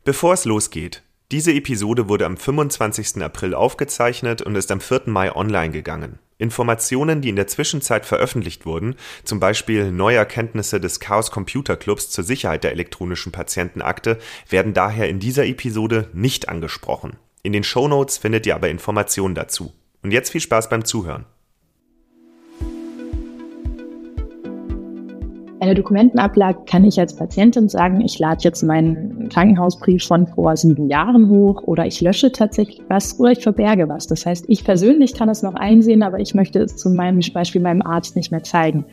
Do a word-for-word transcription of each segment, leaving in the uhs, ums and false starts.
Bevor es losgeht, diese Episode wurde am fünfundzwanzigsten April aufgezeichnet und ist am vierten Mai online gegangen. Informationen, die in der Zwischenzeit veröffentlicht wurden, zum Beispiel neue Erkenntnisse des Chaos Computer Clubs zur Sicherheit der elektronischen Patientenakte, werden daher in dieser Episode nicht angesprochen. In den Shownotes findet ihr aber Informationen dazu. Und jetzt viel Spaß beim Zuhören. Eine Dokumentenablage kann ich als Patientin sagen, ich lade jetzt meinen Krankenhausbrief von vor sieben Jahren hoch oder ich lösche tatsächlich was oder ich verberge was. Das heißt, ich persönlich kann es noch einsehen, aber ich möchte es zum Beispiel meinem Arzt nicht mehr zeigen.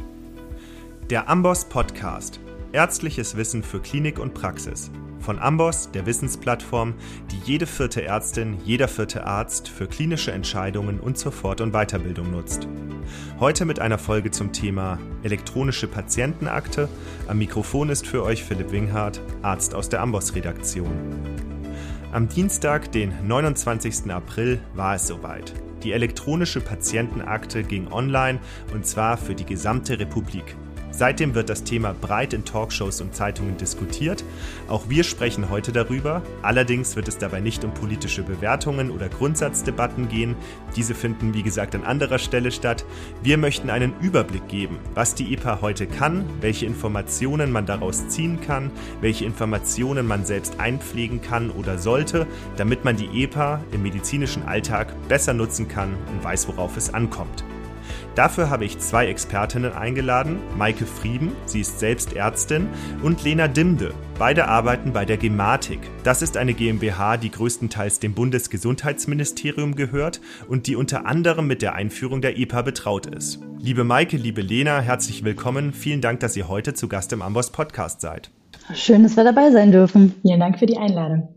Der Amboss Podcast. Ärztliches Wissen für Klinik und Praxis. Von Amboss, der Wissensplattform, die jede vierte Ärztin, jeder vierte Arzt für klinische Entscheidungen und zur Fort- und Weiterbildung nutzt. Heute mit einer Folge zum Thema elektronische Patientenakte. Am Mikrofon ist für euch Philipp Winghardt, Arzt aus der Amboss-Redaktion. Am Dienstag, den neunundzwanzigsten April, war es soweit. Die elektronische Patientenakte ging online und zwar für die gesamte Republik. Seitdem wird das Thema breit in Talkshows und Zeitungen diskutiert. Auch wir sprechen heute darüber. Allerdings wird es dabei nicht um politische Bewertungen oder Grundsatzdebatten gehen. Diese finden, wie gesagt, an anderer Stelle statt. Wir möchten einen Überblick geben, was die E P A heute kann, welche Informationen man daraus ziehen kann, welche Informationen man selbst einpflegen kann oder sollte, damit man die E P A im medizinischen Alltag besser nutzen kann und weiß, worauf es ankommt. Dafür habe ich zwei Expertinnen eingeladen, Maike Frieben, sie ist selbst Ärztin, und Lena Dimde. Beide arbeiten bei der Gematik. Das ist eine GmbH, die größtenteils dem Bundesgesundheitsministerium gehört und die unter anderem mit der Einführung der E P A betraut ist. Liebe Maike, liebe Lena, herzlich willkommen. Vielen Dank, dass ihr heute zu Gast im Amboss Podcast seid. Schön, dass wir dabei sein dürfen. Vielen Dank für die Einladung.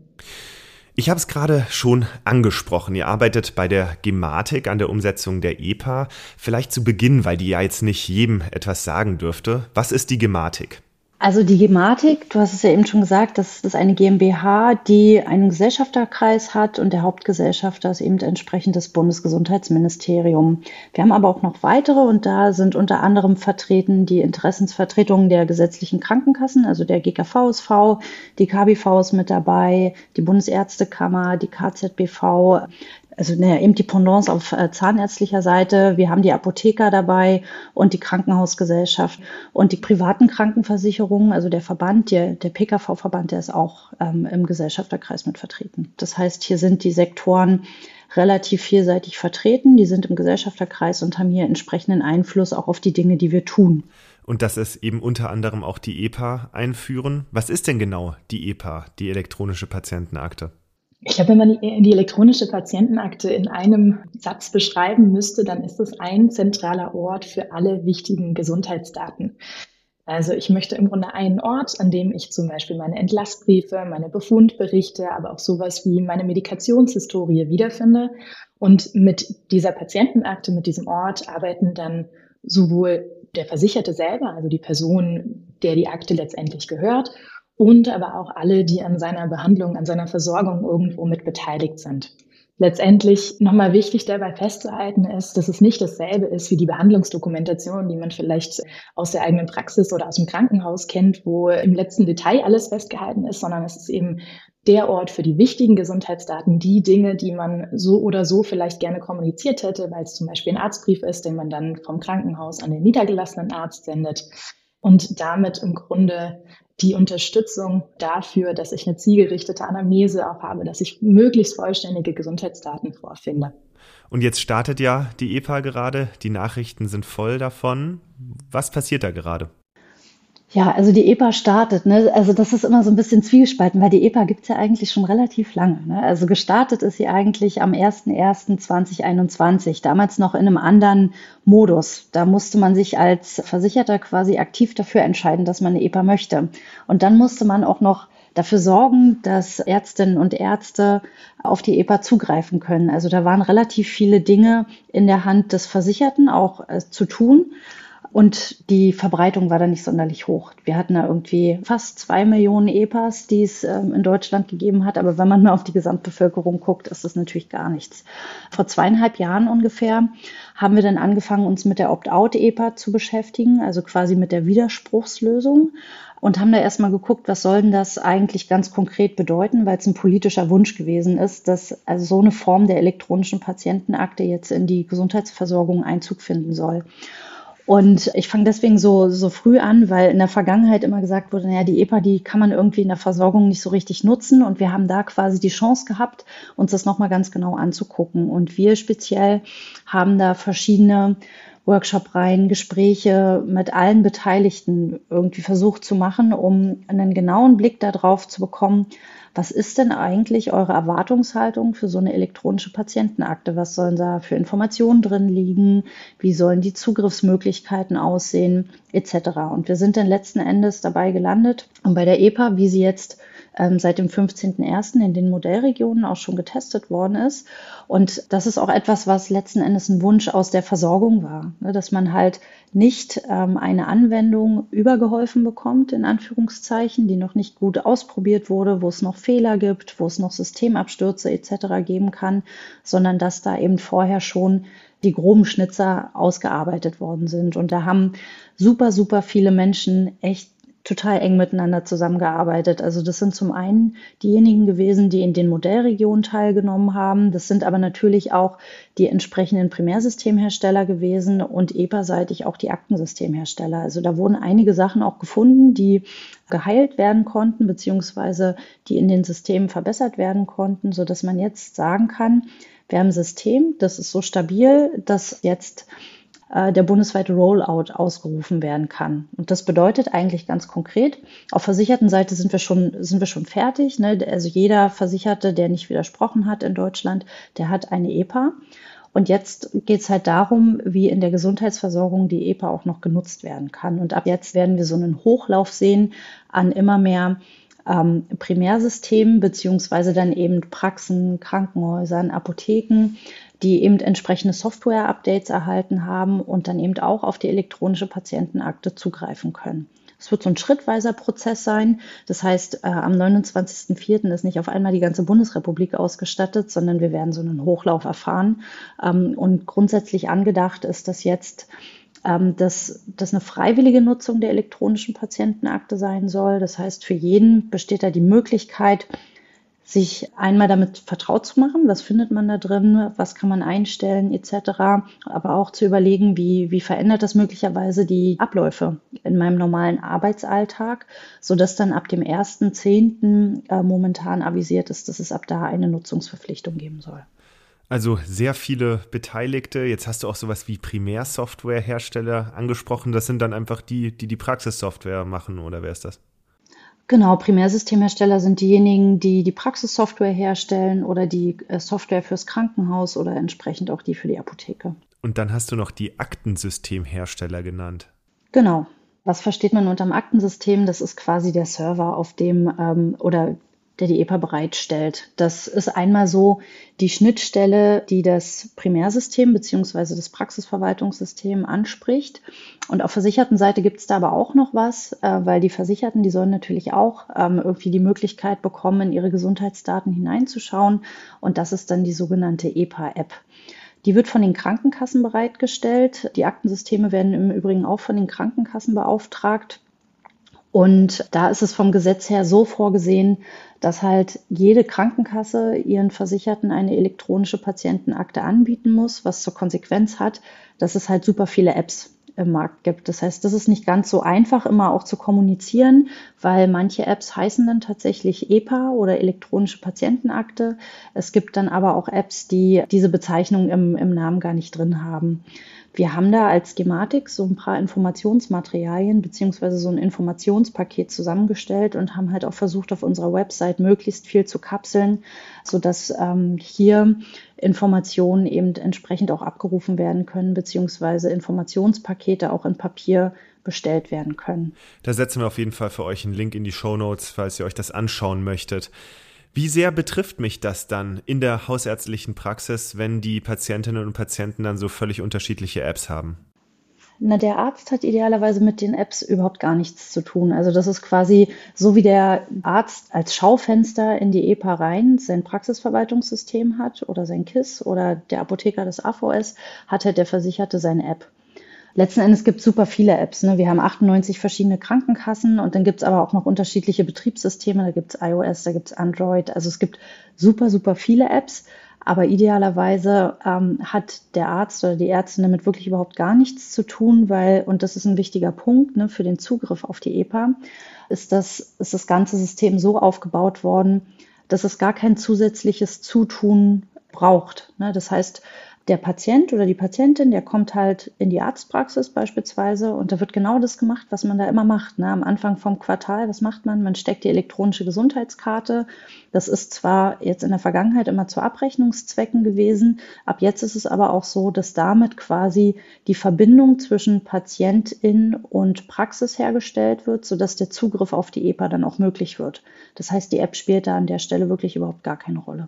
Ich habe es gerade schon angesprochen. Ihr arbeitet bei der Gematik an der Umsetzung der E P A. Vielleicht zu Beginn, weil die ja jetzt nicht jedem etwas sagen dürfte. Was ist die Gematik? Also die Gematik, du hast es ja eben schon gesagt, das ist eine GmbH, die einen Gesellschafterkreis hat und der Hauptgesellschafter ist eben entsprechend das Bundesgesundheitsministerium. Wir haben aber auch noch weitere und da sind unter anderem vertreten die Interessensvertretungen der gesetzlichen Krankenkassen, also der G K V S V, die K B V ist mit dabei, die Bundesärztekammer, die K Z B V, also naja, eben die Pendants auf äh, zahnärztlicher Seite. Wir haben die Apotheker dabei und die Krankenhausgesellschaft und die privaten Krankenversicherungen, also der Verband, der, der P K V-Verband, der ist auch ähm, im Gesellschafterkreis mit vertreten. Das heißt, hier sind die Sektoren relativ vielseitig vertreten, die sind im Gesellschafterkreis und haben hier entsprechenden Einfluss auch auf die Dinge, die wir tun. Und das ist eben unter anderem auch die E P A einführen. Was ist denn genau die E P A, die elektronische Patientenakte? Ich glaube, wenn man die, die elektronische Patientenakte in einem Satz beschreiben müsste, dann ist es ein zentraler Ort für alle wichtigen Gesundheitsdaten. Also ich möchte im Grunde einen Ort, an dem ich zum Beispiel meine Entlassbriefe, meine Befundberichte, aber auch sowas wie meine Medikationshistorie wiederfinde. Und mit dieser Patientenakte, mit diesem Ort arbeiten dann sowohl der Versicherte selber, also die Person, der die Akte letztendlich gehört, und aber auch alle, die an seiner Behandlung, an seiner Versorgung irgendwo mit beteiligt sind. Letztendlich nochmal wichtig dabei festzuhalten ist, dass es nicht dasselbe ist wie die Behandlungsdokumentation, die man vielleicht aus der eigenen Praxis oder aus dem Krankenhaus kennt, wo im letzten Detail alles festgehalten ist, sondern es ist eben der Ort für die wichtigen Gesundheitsdaten, die Dinge, die man so oder so vielleicht gerne kommuniziert hätte, weil es zum Beispiel ein Arztbrief ist, den man dann vom Krankenhaus an den niedergelassenen Arzt sendet und damit im Grunde die Unterstützung dafür, dass ich eine zielgerichtete Anamnese auch habe, dass ich möglichst vollständige Gesundheitsdaten vorfinde. Und jetzt startet ja die E P A gerade, die Nachrichten sind voll davon. Was passiert da gerade? Ja, also die E P A startet, ne? Also das ist immer so ein bisschen zwiegespalten, weil die E P A gibt's ja eigentlich schon relativ lange, ne? Also gestartet ist sie eigentlich am erster erster zweitausendeinundzwanzig, damals noch in einem anderen Modus. Da musste man sich als Versicherter quasi aktiv dafür entscheiden, dass man eine E P A möchte. Und dann musste man auch noch dafür sorgen, dass Ärztinnen und Ärzte auf die E P A zugreifen können. Also da waren relativ viele Dinge in der Hand des Versicherten auch äh, zu tun. Und die Verbreitung war da nicht sonderlich hoch. Wir hatten da irgendwie fast zwei Millionen E P As, die es ähm, in Deutschland gegeben hat. Aber wenn man mal auf die Gesamtbevölkerung guckt, ist das natürlich gar nichts. Vor zweieinhalb Jahren ungefähr haben wir dann angefangen, uns mit der Opt-out-E P A zu beschäftigen, also quasi mit der Widerspruchslösung. und haben da erstmal geguckt, was soll denn das eigentlich ganz konkret bedeuten, weil es ein politischer Wunsch gewesen ist, dass also so eine Form der elektronischen Patientenakte jetzt in die Gesundheitsversorgung Einzug finden soll. Und ich fange deswegen so, so früh an, weil in der Vergangenheit immer gesagt wurde, naja, die E P A, die kann man irgendwie in der Versorgung nicht so richtig nutzen. Und wir haben da quasi die Chance gehabt, uns das nochmal ganz genau anzugucken. Und wir speziell haben da verschiedene Workshop-Reihen, Gespräche mit allen Beteiligten irgendwie versucht zu machen, um einen genauen Blick darauf zu bekommen, was ist denn eigentlich eure Erwartungshaltung für so eine elektronische Patientenakte? Was sollen da für Informationen drin liegen? Wie sollen die Zugriffsmöglichkeiten aussehen? Etc. Und wir sind dann letzten Endes dabei gelandet und bei der E P A, wie sie jetzt ähm, seit dem fünfzehnten ersten in den Modellregionen auch schon getestet worden ist. Und das ist auch etwas, was letzten Endes ein Wunsch aus der Versorgung war, ne? Dass man halt nicht ähm, eine Anwendung übergeholfen bekommt, in Anführungszeichen, die noch nicht gut ausprobiert wurde, wo es noch Fehler gibt, wo es noch Systemabstürze et cetera geben kann, sondern dass da eben vorher schon die groben Schnitzer ausgearbeitet worden sind. Und da haben super, super viele Menschen echt total eng miteinander zusammengearbeitet. Also das sind zum einen diejenigen gewesen, die in den Modellregionen teilgenommen haben. Das sind aber natürlich auch die entsprechenden Primärsystemhersteller gewesen und E P A-seitig auch die Aktensystemhersteller. Also da wurden einige Sachen auch gefunden, die geheilt werden konnten, beziehungsweise die in den Systemen verbessert werden konnten, sodass man jetzt sagen kann, wir haben ein System, das ist so stabil, dass jetzt der bundesweite Rollout ausgerufen werden kann. Und das bedeutet eigentlich ganz konkret, auf Versichertenseite sind wir schon, sind wir schon fertig, ne? Also jeder Versicherte, der nicht widersprochen hat in Deutschland, der hat eine E P A. Und jetzt geht es halt darum, wie in der Gesundheitsversorgung die E P A auch noch genutzt werden kann. Und ab jetzt werden wir so einen Hochlauf sehen an immer mehr ähm, Primärsystemen, beziehungsweise dann eben Praxen, Krankenhäusern, Apotheken, die eben entsprechende Software-Updates erhalten haben und dann eben auch auf die elektronische Patientenakte zugreifen können. Es wird so ein schrittweiser Prozess sein. Das heißt, äh, am neunundzwanzigsten vierten ist nicht auf einmal die ganze Bundesrepublik ausgestattet, sondern wir werden so einen Hochlauf erfahren. Ähm, und grundsätzlich angedacht ist das jetzt, ähm, dass das eine freiwillige Nutzung der elektronischen Patientenakte sein soll. Das heißt, für jeden besteht da die Möglichkeit, sich einmal damit vertraut zu machen, was findet man da drin, was kann man einstellen et cetera, aber auch zu überlegen, wie, wie verändert das möglicherweise die Abläufe in meinem normalen Arbeitsalltag, sodass dann ab dem ersten zehnten äh, momentan avisiert ist, dass es ab da eine Nutzungsverpflichtung geben soll. Also sehr viele Beteiligte. Jetzt hast du auch sowas wie Primärsoftwarehersteller angesprochen. Das sind dann einfach die, die die Praxissoftware machen, oder wer ist das? Genau, Primärsystemhersteller sind diejenigen, die die Praxissoftware herstellen oder die Software fürs Krankenhaus oder entsprechend auch die für die Apotheke. Und dann hast du noch die Aktensystemhersteller genannt. Genau. Was versteht man unter dem Aktensystem? Das ist quasi der Server, auf dem ähm, oder der die E P A bereitstellt. Das ist einmal so die Schnittstelle, die das Primärsystem bzw. das Praxisverwaltungssystem anspricht. Und auf Versichertenseite gibt es da aber auch noch was, äh, weil die Versicherten, die sollen natürlich auch ähm, irgendwie die Möglichkeit bekommen, in ihre Gesundheitsdaten hineinzuschauen. Und das ist dann die sogenannte E P A-App. Die wird von den Krankenkassen bereitgestellt. Die Aktensysteme werden im Übrigen auch von den Krankenkassen beauftragt. Und da ist es vom Gesetz her so vorgesehen, dass halt jede Krankenkasse ihren Versicherten eine elektronische Patientenakte anbieten muss, was zur Konsequenz hat, dass es halt super viele Apps im Markt gibt. Das heißt, das ist nicht ganz so einfach, immer auch zu kommunizieren, weil manche Apps heißen dann tatsächlich E P A oder elektronische Patientenakte. Es gibt dann aber auch Apps, die diese Bezeichnung im, im Namen gar nicht drin haben. Wir haben da als Gematik so ein paar Informationsmaterialien beziehungsweise so ein Informationspaket zusammengestellt und haben halt auch versucht, auf unserer Website möglichst viel zu kapseln, sodass ähm, hier Informationen eben entsprechend auch abgerufen werden können, beziehungsweise Informationspakete auch in Papier bestellt werden können. Da setzen wir auf jeden Fall für euch einen Link in die Shownotes, falls ihr euch das anschauen möchtet. Wie sehr betrifft mich das dann in der hausärztlichen Praxis, wenn die Patientinnen und Patienten dann so völlig unterschiedliche Apps haben? Na, der Arzt hat idealerweise mit den Apps überhaupt gar nichts zu tun. Also das ist quasi so, wie der Arzt als Schaufenster in die E P A rein sein Praxisverwaltungssystem hat oder sein K I S S oder der Apotheker das A V S, hat halt der Versicherte seine App. Letzten Endes gibt es super viele Apps. Ne? Wir haben achtundneunzig verschiedene Krankenkassen und dann gibt es aber auch noch unterschiedliche Betriebssysteme. Da gibt es iOS, da gibt es Android. Also es gibt super, super viele Apps. Aber idealerweise ähm, hat der Arzt oder die Ärztin damit wirklich überhaupt gar nichts zu tun, weil, und das ist ein wichtiger Punkt, ne, für den Zugriff auf die E P A, ist das, ist das ganze System so aufgebaut worden, dass es gar kein zusätzliches Zutun braucht. Ne? Das heißt, der Patient oder die Patientin, der kommt halt in die Arztpraxis beispielsweise und da wird genau das gemacht, was man da immer macht. Ne? Am Anfang vom Quartal, was macht man? Man steckt die elektronische Gesundheitskarte. Das ist zwar jetzt in der Vergangenheit immer zu Abrechnungszwecken gewesen, ab jetzt ist es aber auch so, dass damit quasi die Verbindung zwischen Patientin und Praxis hergestellt wird, sodass der Zugriff auf die E P A dann auch möglich wird. Das heißt, die App spielt da an der Stelle wirklich überhaupt gar keine Rolle.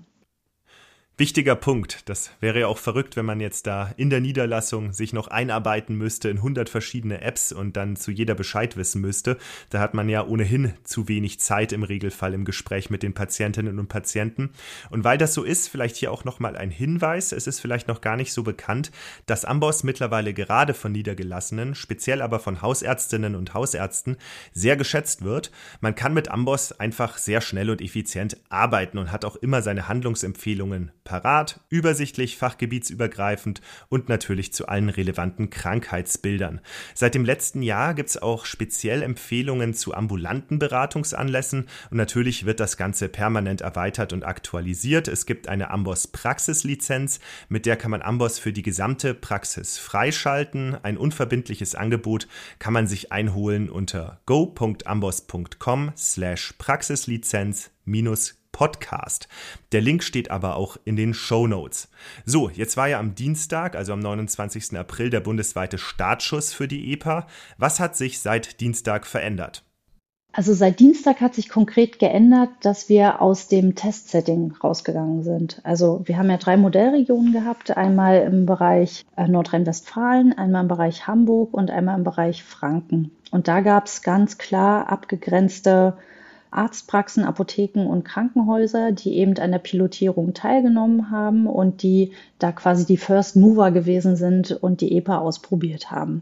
Wichtiger Punkt. Das wäre ja auch verrückt, wenn man jetzt da in der Niederlassung sich noch einarbeiten müsste in hundert verschiedene Apps und dann zu jeder Bescheid wissen müsste. Da hat man ja ohnehin zu wenig Zeit im Regelfall im Gespräch mit den Patientinnen und Patienten. Und weil das so ist, vielleicht hier auch nochmal ein Hinweis. Es ist vielleicht noch gar nicht so bekannt, dass Amboss mittlerweile gerade von Niedergelassenen, speziell aber von Hausärztinnen und Hausärzten, sehr geschätzt wird. Man kann mit Amboss einfach sehr schnell und effizient arbeiten und hat auch immer seine Handlungsempfehlungen parat, übersichtlich, fachgebietsübergreifend und natürlich zu allen relevanten Krankheitsbildern. Seit dem letzten Jahr gibt es auch speziell Empfehlungen zu ambulanten Beratungsanlässen und natürlich wird das Ganze permanent erweitert und aktualisiert. Es gibt eine Amboss Praxislizenz, mit der kann man Amboss für die gesamte Praxis freischalten. Ein unverbindliches Angebot kann man sich einholen unter go punkt amboss punkt com slash praxislizenz minus Podcast. Der Link steht aber auch in den Shownotes. So, jetzt war ja am Dienstag, also am neunundzwanzigsten April, der bundesweite Startschuss für die E P A. Was hat sich seit Dienstag verändert? Also seit Dienstag hat sich konkret geändert, dass wir aus dem Testsetting rausgegangen sind. Also wir haben ja drei Modellregionen gehabt, einmal im Bereich Nordrhein-Westfalen, einmal im Bereich Hamburg und einmal im Bereich Franken. Und da gab es ganz klar abgegrenzte Arztpraxen, Apotheken und Krankenhäuser, die eben an der Pilotierung teilgenommen haben und die da quasi die First Mover gewesen sind und die E P A ausprobiert haben.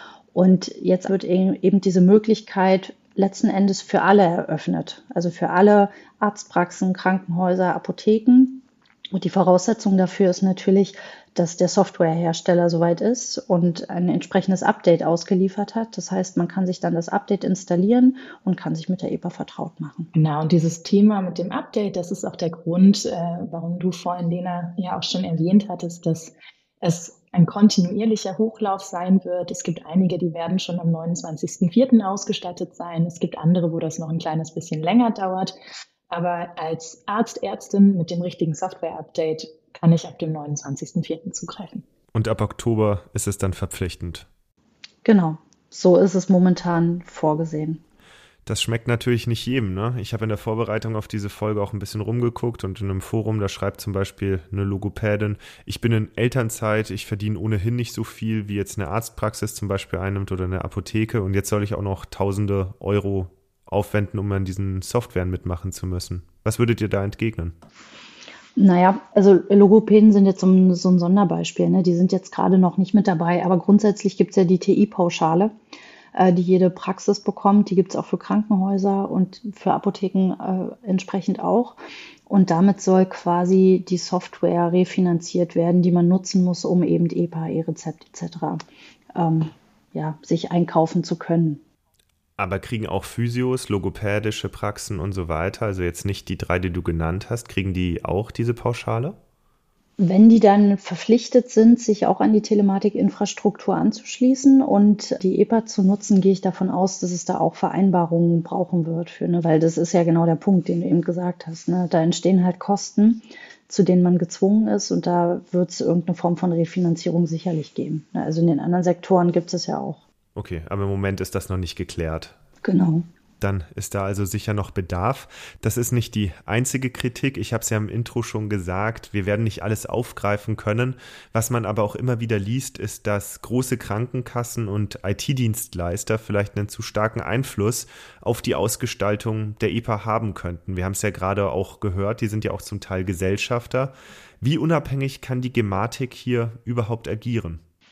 Und jetzt wird eben diese Möglichkeit letzten Endes für alle eröffnet, also für alle Arztpraxen, Krankenhäuser, Apotheken. Und die Voraussetzung dafür ist natürlich, dass der Softwarehersteller soweit ist und ein entsprechendes Update ausgeliefert hat. Das heißt, man kann sich dann das Update installieren und kann sich mit der E P A vertraut machen. Genau, und dieses Thema mit dem Update, das ist auch der Grund, äh, warum du vorhin, Lena, ja auch schon erwähnt hattest, dass es ein kontinuierlicher Hochlauf sein wird. Es gibt einige, die werden schon am neunundzwanzigsten vierten ausgestattet sein. Es gibt andere, wo das noch ein kleines bisschen länger dauert. Aber als Arzt, Ärztin mit dem richtigen Software-Update kann ich ab dem neunundzwanzigsten vierten zugreifen. Und ab Oktober ist es dann verpflichtend. Genau, so ist es momentan vorgesehen. Das schmeckt natürlich nicht jedem, ne? Ich habe in der Vorbereitung auf diese Folge auch ein bisschen rumgeguckt und in einem Forum, da schreibt zum Beispiel eine Logopädin, ich bin in Elternzeit, ich verdiene ohnehin nicht so viel, wie jetzt eine Arztpraxis zum Beispiel einnimmt oder eine Apotheke und jetzt soll ich auch noch tausende Euro aufwenden, um an diesen Softwaren mitmachen zu müssen. Was würdet ihr da entgegnen? Naja, also Logopäden sind jetzt so ein, so ein Sonderbeispiel, ne? Die sind jetzt gerade noch nicht mit dabei, aber grundsätzlich gibt es ja die T I-Pauschale, äh, die jede Praxis bekommt. Die gibt es auch für Krankenhäuser und für Apotheken äh, entsprechend auch. Und damit soll quasi die Software refinanziert werden, die man nutzen muss, um eben E P A, E-Rezept et cetera ähm, ja, sich einkaufen zu können. Aber kriegen auch Physios, logopädische Praxen und so weiter, also jetzt nicht die drei, die du genannt hast, kriegen die auch diese Pauschale? Wenn die dann verpflichtet sind, sich auch an die Telematikinfrastruktur anzuschließen und die E P A zu nutzen, gehe ich davon aus, dass es da auch Vereinbarungen brauchen wird für, ne? Weil das ist ja genau der Punkt, den du eben gesagt hast, ne? Da entstehen halt Kosten, zu denen man gezwungen ist und da wird es irgendeine Form von Refinanzierung sicherlich geben. Also in den anderen Sektoren gibt es ja auch. Okay, aber im Moment ist das noch nicht geklärt. Genau. Dann ist da also sicher noch Bedarf. Das ist nicht die einzige Kritik. Ich habe es ja im Intro schon gesagt, wir werden nicht alles aufgreifen können. Was man aber auch immer wieder liest, ist, dass große Krankenkassen und I T-Dienstleister vielleicht einen zu starken Einfluss auf die Ausgestaltung der E P A haben könnten. Wir haben es ja gerade auch gehört, die sind ja auch zum Teil Gesellschafter. Wie unabhängig kann die Gematik hier überhaupt agieren?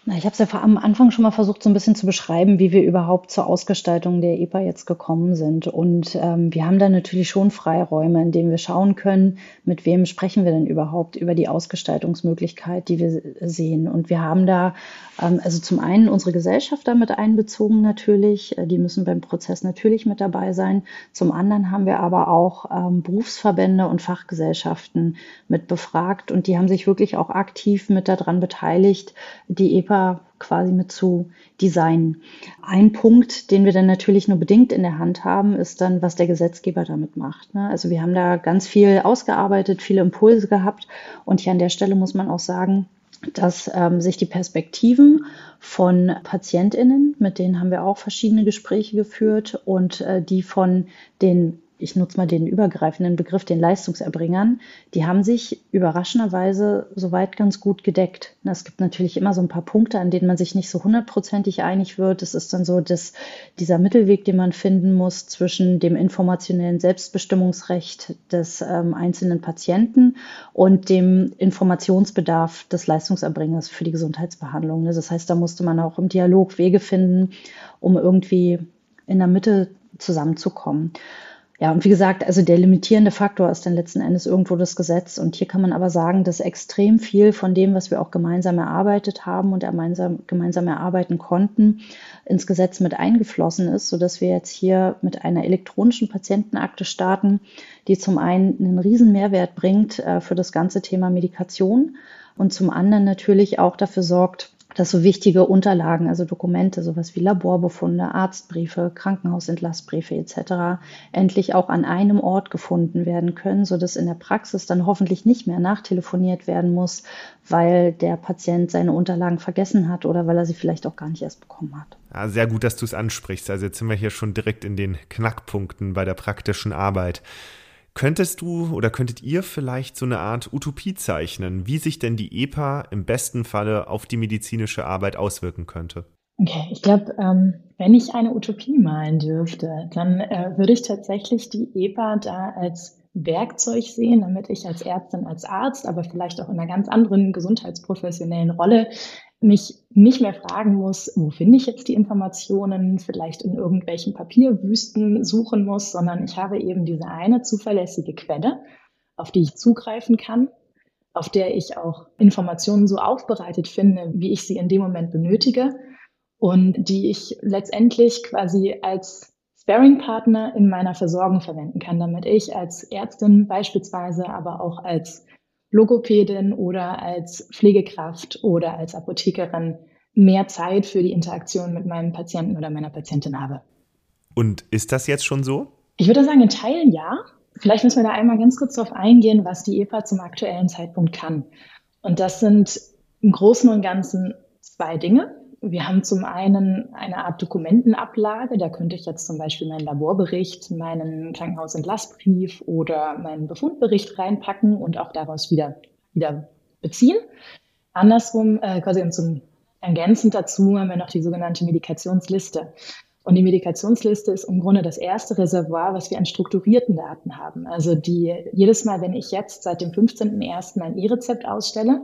Na, ich habe es ja am Anfang schon mal versucht, so ein bisschen zu beschreiben, wie wir überhaupt zur Ausgestaltung der E P A jetzt gekommen sind. Und ähm, wir haben da natürlich schon Freiräume, in denen wir schauen können, mit wem sprechen wir denn überhaupt über die Ausgestaltungsmöglichkeit, die wir sehen. Und wir haben da ähm, also zum einen unsere Gesellschafter mit einbezogen natürlich, die müssen beim Prozess natürlich mit dabei sein. Zum anderen haben wir aber auch ähm, Berufsverbände und Fachgesellschaften mit befragt und die haben sich wirklich auch aktiv mit daran beteiligt, die E P A quasi mit zu designen. Ein Punkt, den wir dann natürlich nur bedingt in der Hand haben, ist dann, was der Gesetzgeber damit macht. Ne? Also wir haben da ganz viel ausgearbeitet, viele Impulse gehabt und hier an der Stelle muss man auch sagen, dass ähm, sich die Perspektiven von PatientInnen, mit denen haben wir auch verschiedene Gespräche geführt und äh, die von den, ich nutze mal den übergreifenden Begriff, den Leistungserbringern, die haben sich überraschenderweise soweit ganz gut gedeckt. Es gibt natürlich immer so ein paar Punkte, an denen man sich nicht so hundertprozentig einig wird. Es ist dann so, dass dieser Mittelweg, den man finden muss zwischen dem informationellen Selbstbestimmungsrecht des ähm, einzelnen Patienten und dem Informationsbedarf des Leistungserbringers für die Gesundheitsbehandlung. Das heißt, da musste man auch im Dialog Wege finden, um irgendwie in der Mitte zusammenzukommen. Ja, und wie gesagt, also der limitierende Faktor ist dann letzten Endes irgendwo das Gesetz. Und hier kann man aber sagen, dass extrem viel von dem, was wir auch gemeinsam erarbeitet haben und gemeinsam, gemeinsam erarbeiten konnten, ins Gesetz mit eingeflossen ist, sodass wir jetzt hier mit einer elektronischen Patientenakte starten, die zum einen einen riesen Mehrwert bringt äh, für das ganze Thema Medikation und zum anderen natürlich auch dafür sorgt, dass so wichtige Unterlagen, also Dokumente, sowas wie Laborbefunde, Arztbriefe, Krankenhausentlassbriefe et cetera, endlich auch an einem Ort gefunden werden können, sodass in der Praxis dann hoffentlich nicht mehr nachtelefoniert werden muss, weil der Patient seine Unterlagen vergessen hat oder weil er sie vielleicht auch gar nicht erst bekommen hat. Ja, sehr gut, dass du es ansprichst. Also jetzt sind wir hier schon direkt in den Knackpunkten bei der praktischen Arbeit. Könntest du oder könntet ihr vielleicht so eine Art Utopie zeichnen, wie sich denn die E P A im besten Falle auf die medizinische Arbeit auswirken könnte? Okay, ich glaube, ähm, wenn ich eine Utopie malen dürfte, dann äh, würde ich tatsächlich die E P A da als Werkzeug sehen, damit ich als Ärztin, als Arzt, aber vielleicht auch in einer ganz anderen gesundheitsprofessionellen Rolle mich nicht mehr fragen muss, wo finde ich jetzt die Informationen, vielleicht in irgendwelchen Papierwüsten suchen muss, sondern ich habe eben diese eine zuverlässige Quelle, auf die ich zugreifen kann, auf der ich auch Informationen so aufbereitet finde, wie ich sie in dem Moment benötige und die ich letztendlich quasi als Sparring-Partner in meiner Versorgung verwenden kann, damit ich als Ärztin beispielsweise, aber auch als Logopädin oder als Pflegekraft oder als Apothekerin mehr Zeit für die Interaktion mit meinem Patienten oder meiner Patientin habe. Und ist das jetzt schon so? Ich würde sagen, in Teilen ja. Vielleicht müssen wir da einmal ganz kurz darauf eingehen, was die E P A zum aktuellen Zeitpunkt kann. Und das sind im Großen und Ganzen zwei Dinge. Wir haben zum einen eine Art Dokumentenablage. Da könnte ich jetzt zum Beispiel meinen Laborbericht, meinen Krankenhausentlassbrief oder meinen Befundbericht reinpacken und auch daraus wieder, wieder beziehen. Andersrum, äh, quasi zum ergänzend dazu haben wir noch die sogenannte Medikationsliste. Und die Medikationsliste ist im Grunde das erste Reservoir, was wir an strukturierten Daten haben. Also die jedes Mal, wenn ich jetzt seit dem fünfzehnten ersten ein E-Rezept ausstelle,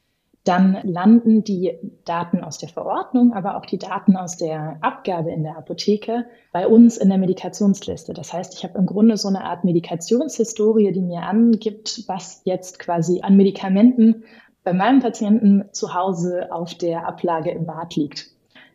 dann landen die Daten aus der Verordnung, aber auch die Daten aus der Abgabe in der Apotheke bei uns in der Medikationsliste. Das heißt, ich habe im Grunde so eine Art Medikationshistorie, die mir angibt, was jetzt quasi an Medikamenten bei meinem Patienten zu Hause auf der Ablage im Bad liegt.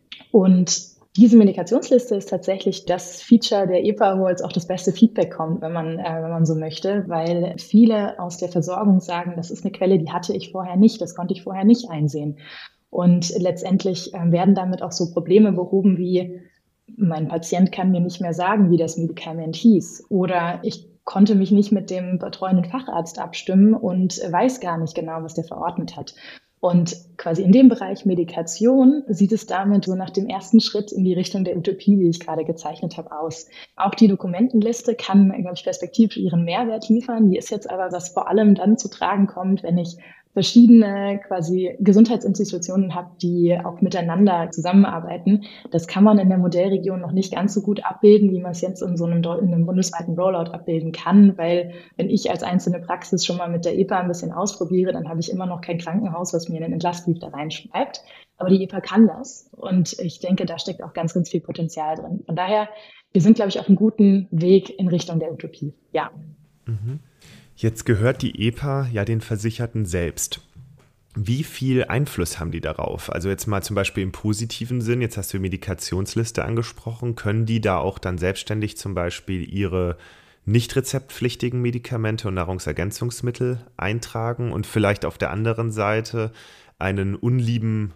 Und diese Medikationsliste ist tatsächlich das Feature der E P A, wo jetzt auch das beste Feedback kommt, wenn man, äh, wenn man so möchte, weil viele aus der Versorgung sagen, das ist eine Quelle, die hatte ich vorher nicht, das konnte ich vorher nicht einsehen. Und letztendlich äh, werden damit auch so Probleme behoben wie, mein Patient kann mir nicht mehr sagen, wie das Medikament hieß, oder ich konnte mich nicht mit dem betreuenden Facharzt abstimmen und weiß gar nicht genau, was der verordnet hat. Und quasi in dem Bereich Medikation sieht es damit so nach dem ersten Schritt in die Richtung der Utopie, die ich gerade gezeichnet habe, aus. Auch die Dokumentenliste kann, glaube ich, perspektivisch ihren Mehrwert liefern. Die ist jetzt aber, was vor allem dann zu tragen kommt, wenn ich verschiedene quasi Gesundheitsinstitutionen habe, die auch miteinander zusammenarbeiten. Das kann man in der Modellregion noch nicht ganz so gut abbilden, wie man es jetzt in so einem, in einem bundesweiten Rollout abbilden kann, weil wenn ich als einzelne Praxis schon mal mit der E P A ein bisschen ausprobiere, dann habe ich immer noch kein Krankenhaus, was mir einen Entlassbrief da reinschreibt. Aber die E P A kann das und ich denke, da steckt auch ganz, ganz viel Potenzial drin. Von daher, wir sind, glaube ich, auf einem guten Weg in Richtung der Utopie. Ja. Mhm. Jetzt gehört die E P A ja den Versicherten selbst. Wie viel Einfluss haben die darauf? Also jetzt mal zum Beispiel im positiven Sinn, jetzt hast du die Medikationsliste angesprochen, können die da auch dann selbstständig zum Beispiel ihre nicht rezeptpflichtigen Medikamente und Nahrungsergänzungsmittel eintragen und vielleicht auf der anderen Seite einen unlieben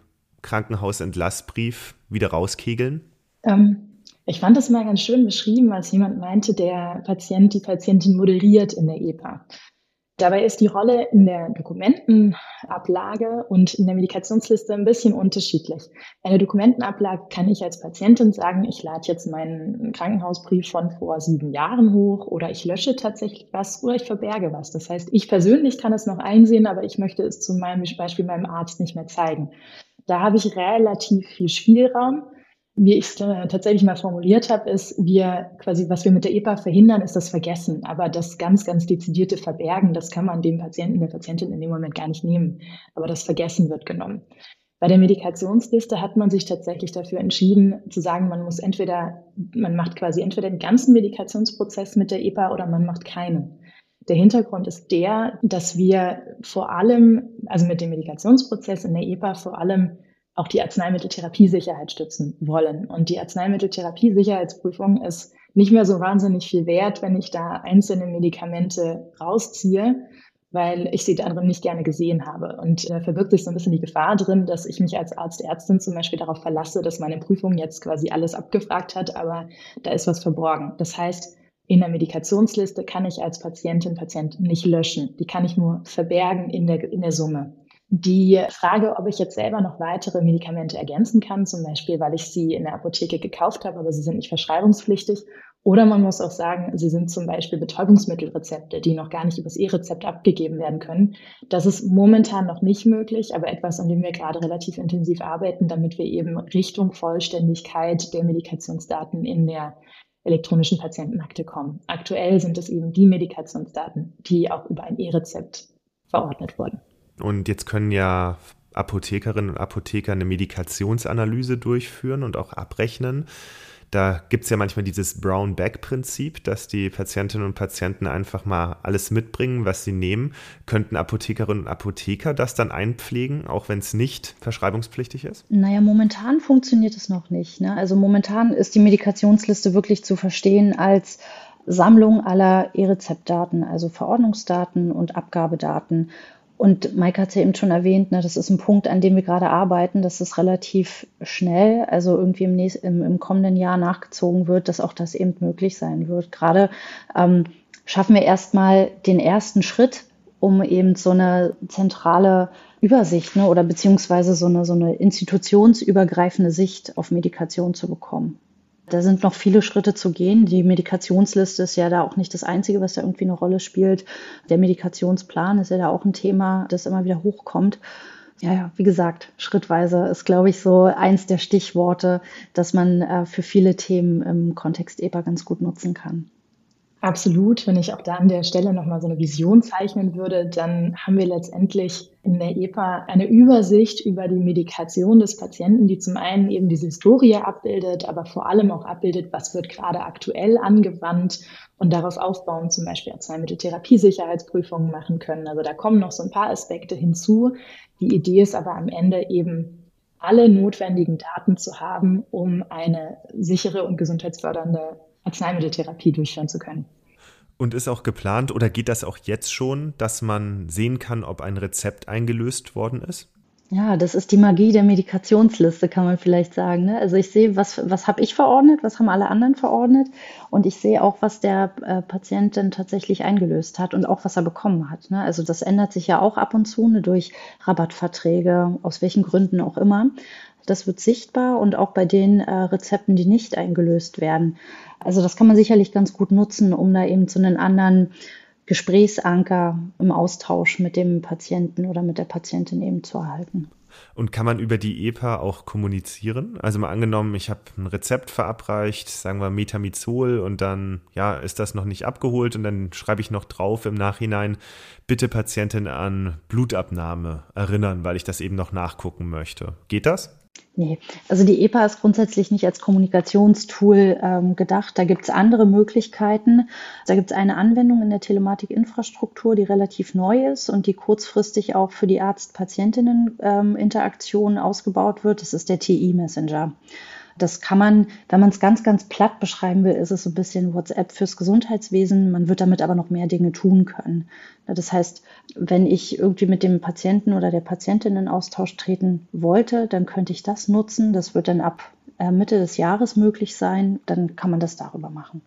Krankenhausentlassbrief wieder rauskegeln? Ähm. Ich fand das mal ganz schön beschrieben, als jemand meinte, der Patient, die Patientin moderiert in der E P A. Dabei ist die Rolle in der Dokumentenablage und in der Medikationsliste ein bisschen unterschiedlich. In der Dokumentenablage kann ich als Patientin sagen, ich lade jetzt meinen Krankenhausbrief von vor sieben Jahren hoch oder ich lösche tatsächlich was oder ich verberge was. Das heißt, ich persönlich kann es noch einsehen, aber ich möchte es zum Beispiel meinem Arzt nicht mehr zeigen. Da habe ich relativ viel Spielraum. Wie ich es äh, tatsächlich mal formuliert habe, ist, wir quasi, was wir mit der E P A verhindern, ist das Vergessen. Aber das ganz, ganz dezidierte Verbergen, das kann man dem Patienten, der Patientin in dem Moment gar nicht nehmen. Aber das Vergessen wird genommen. Bei der Medikationsliste hat man sich tatsächlich dafür entschieden, zu sagen, man muss entweder, man macht quasi entweder den ganzen Medikationsprozess mit der E P A oder man macht keinen. Der Hintergrund ist der, dass wir vor allem, also mit dem Medikationsprozess in der E P A vor allem auch die Arzneimitteltherapiesicherheit stützen wollen. Und die Arzneimitteltherapiesicherheitsprüfung ist nicht mehr so wahnsinnig viel wert, wenn ich da einzelne Medikamente rausziehe, weil ich sie darin nicht gerne gesehen habe. Und da verbirgt sich so ein bisschen die Gefahr drin, dass ich mich als Arzt, Ärztin zum Beispiel darauf verlasse, dass meine Prüfung jetzt quasi alles abgefragt hat, aber da ist was verborgen. Das heißt, in der Medikationsliste kann ich als Patientin, Patient nicht löschen. Die kann ich nur verbergen in der, in der Summe. Die Frage, ob ich jetzt selber noch weitere Medikamente ergänzen kann, zum Beispiel, weil ich sie in der Apotheke gekauft habe, aber sie sind nicht verschreibungspflichtig. Oder man muss auch sagen, sie sind zum Beispiel Betäubungsmittelrezepte, die noch gar nicht übers E-Rezept abgegeben werden können. Das ist momentan noch nicht möglich, aber etwas, an dem wir gerade relativ intensiv arbeiten, damit wir eben Richtung Vollständigkeit der Medikationsdaten in der elektronischen Patientenakte kommen. Aktuell sind es eben die Medikationsdaten, die auch über ein E-Rezept verordnet wurden. Und jetzt können ja Apothekerinnen und Apotheker eine Medikationsanalyse durchführen und auch abrechnen. Da gibt es ja manchmal dieses Brown-Bag-Prinzip, dass die Patientinnen und Patienten einfach mal alles mitbringen, was sie nehmen. Könnten Apothekerinnen und Apotheker das dann einpflegen, auch wenn es nicht verschreibungspflichtig ist? Naja, momentan funktioniert es noch nicht, ne? Also momentan ist die Medikationsliste wirklich zu verstehen als Sammlung aller E-Rezeptdaten, also Verordnungsdaten und Abgabedaten. Und Maike hat es ja eben schon erwähnt, ne, das ist ein Punkt, an dem wir gerade arbeiten, dass es relativ schnell, also irgendwie im, nächsten, im, im kommenden Jahr nachgezogen wird, dass auch das eben möglich sein wird. Gerade ähm, schaffen wir erstmal den ersten Schritt, um eben so eine zentrale Übersicht, ne, oder beziehungsweise so eine, so eine institutionsübergreifende Sicht auf Medikation zu bekommen. Da sind noch viele Schritte zu gehen. Die Medikationsliste ist ja da auch nicht das Einzige, was da irgendwie eine Rolle spielt. Der Medikationsplan ist ja da auch ein Thema, das immer wieder hochkommt. Ja, ja, wie gesagt, schrittweise ist, glaube ich, so eins der Stichworte, das man äh, für viele Themen im Kontext E P A ganz gut nutzen kann. Absolut. Wenn ich auch da an der Stelle nochmal so eine Vision zeichnen würde, dann haben wir letztendlich in der E P A eine Übersicht über die Medikation des Patienten, die zum einen eben diese Historie abbildet, aber vor allem auch abbildet, was wird gerade aktuell angewandt und darauf aufbauen, zum Beispiel Arzneimitteltherapiesicherheitsprüfungen machen können. Also da kommen noch so ein paar Aspekte hinzu. Die Idee ist aber am Ende eben, alle notwendigen Daten zu haben, um eine sichere und gesundheitsfördernde Arzneimitteltherapie durchführen zu können. Und ist auch geplant oder geht das auch jetzt schon, dass man sehen kann, ob ein Rezept eingelöst worden ist? Ja, das ist die Magie der Medikationsliste, kann man vielleicht sagen, ne? Also ich sehe, was, was habe ich verordnet, was haben alle anderen verordnet und ich sehe auch, was der äh, Patient dann tatsächlich eingelöst hat und auch, was er bekommen hat, ne? Also das ändert sich ja auch ab und zu, ne, durch Rabattverträge, aus welchen Gründen auch immer. Das wird sichtbar und auch bei den äh, Rezepten, die nicht eingelöst werden. Also das kann man sicherlich ganz gut nutzen, um da eben zu einem anderen Gesprächsanker im Austausch mit dem Patienten oder mit der Patientin eben zu erhalten. Und kann man über die E P A auch kommunizieren? Also mal angenommen, ich habe ein Rezept verabreicht, sagen wir Metamizol, und dann ja, ist das noch nicht abgeholt und dann schreibe ich noch drauf im Nachhinein, bitte Patientin an Blutabnahme erinnern, weil ich das eben noch nachgucken möchte. Geht das? Nee, also die E P A ist grundsätzlich nicht als Kommunikationstool ähm, gedacht. Da gibt es andere Möglichkeiten. Da gibt es eine Anwendung in der Telematikinfrastruktur, die relativ neu ist und die kurzfristig auch für die Arzt-Patientinnen-Interaktion ähm, ausgebaut wird. Das ist der T I-Messenger. Das kann man, wenn man es ganz, ganz platt beschreiben will, ist es so ein bisschen WhatsApp fürs Gesundheitswesen. Man wird damit aber noch mehr Dinge tun können. Das heißt, wenn ich irgendwie mit dem Patienten oder der Patientin in Austausch treten wollte, dann könnte ich das nutzen. Das wird dann ab Mitte des Jahres möglich sein. Dann kann man das darüber machen.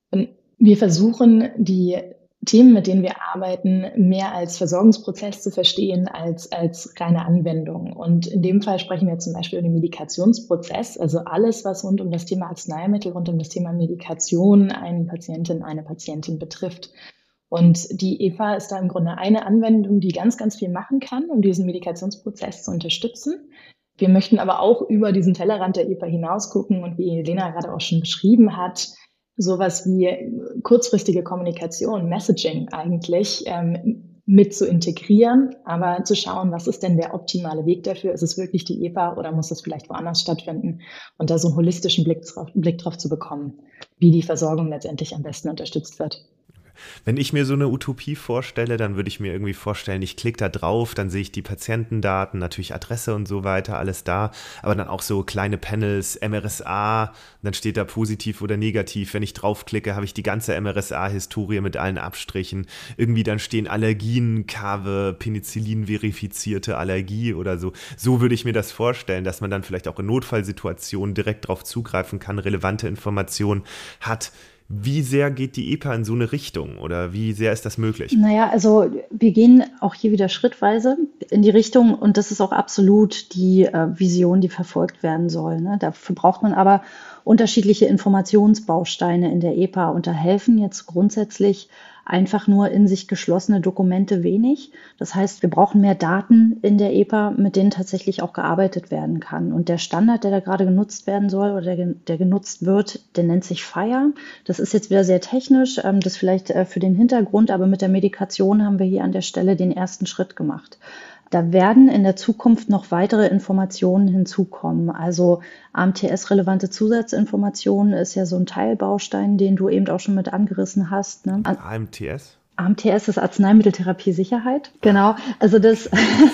Wir versuchen, die Themen, mit denen wir arbeiten, mehr als Versorgungsprozess zu verstehen als als reine Anwendung. Und in dem Fall sprechen wir zum Beispiel über den Medikationsprozess, also alles, was rund um das Thema Arzneimittel, rund um das Thema Medikation eine Patientin, eine Patientin betrifft. Und die E P A ist da im Grunde eine Anwendung, die ganz, ganz viel machen kann, um diesen Medikationsprozess zu unterstützen. Wir möchten aber auch über diesen Tellerrand der E P A hinaus gucken und wie Lena gerade auch schon beschrieben hat, sowas wie kurzfristige Kommunikation, Messaging eigentlich ähm, mit zu integrieren, aber zu schauen, was ist denn der optimale Weg dafür? Ist es wirklich die E P A oder muss das vielleicht woanders stattfinden? Und da so einen holistischen Blick drauf, Blick drauf zu bekommen, wie die Versorgung letztendlich am besten unterstützt wird. Wenn ich mir so eine Utopie vorstelle, dann würde ich mir irgendwie vorstellen, ich klicke da drauf, dann sehe ich die Patientendaten, natürlich Adresse und so weiter, alles da, aber dann auch so kleine Panels, M R S A, dann steht da positiv oder negativ. Wenn ich draufklicke, habe ich die ganze M R S A-Historie mit allen Abstrichen. Irgendwie dann stehen Allergien, Kave, Penicillin-verifizierte Allergie oder so. So würde ich mir das vorstellen, dass man dann vielleicht auch in Notfallsituationen direkt drauf zugreifen kann, relevante Informationen hat. Wie sehr geht die E P A in so eine Richtung oder wie sehr ist das möglich? Naja, also wir gehen auch hier wieder schrittweise in die Richtung und das ist auch absolut die äh, Vision, die verfolgt werden soll. Ne? Dafür braucht man aber unterschiedliche Informationsbausteine in der E P A und da helfen jetzt grundsätzlich einfach nur in sich geschlossene Dokumente wenig. Das heißt, wir brauchen mehr Daten in der E P A, mit denen tatsächlich auch gearbeitet werden kann. Und der Standard, der da gerade genutzt werden soll oder der, der genutzt wird, der nennt sich FHIR. Das ist jetzt wieder sehr technisch, das vielleicht für den Hintergrund, aber mit der Medikation haben wir hier an der Stelle den ersten Schritt gemacht. Da werden in der Zukunft noch weitere Informationen hinzukommen. Also A M T S-relevante Zusatzinformationen ist ja so ein Teilbaustein, den du eben auch schon mit angerissen hast. Ne? A M T S? A M T S ist Arzneimitteltherapie-Sicherheit. Genau. Also das,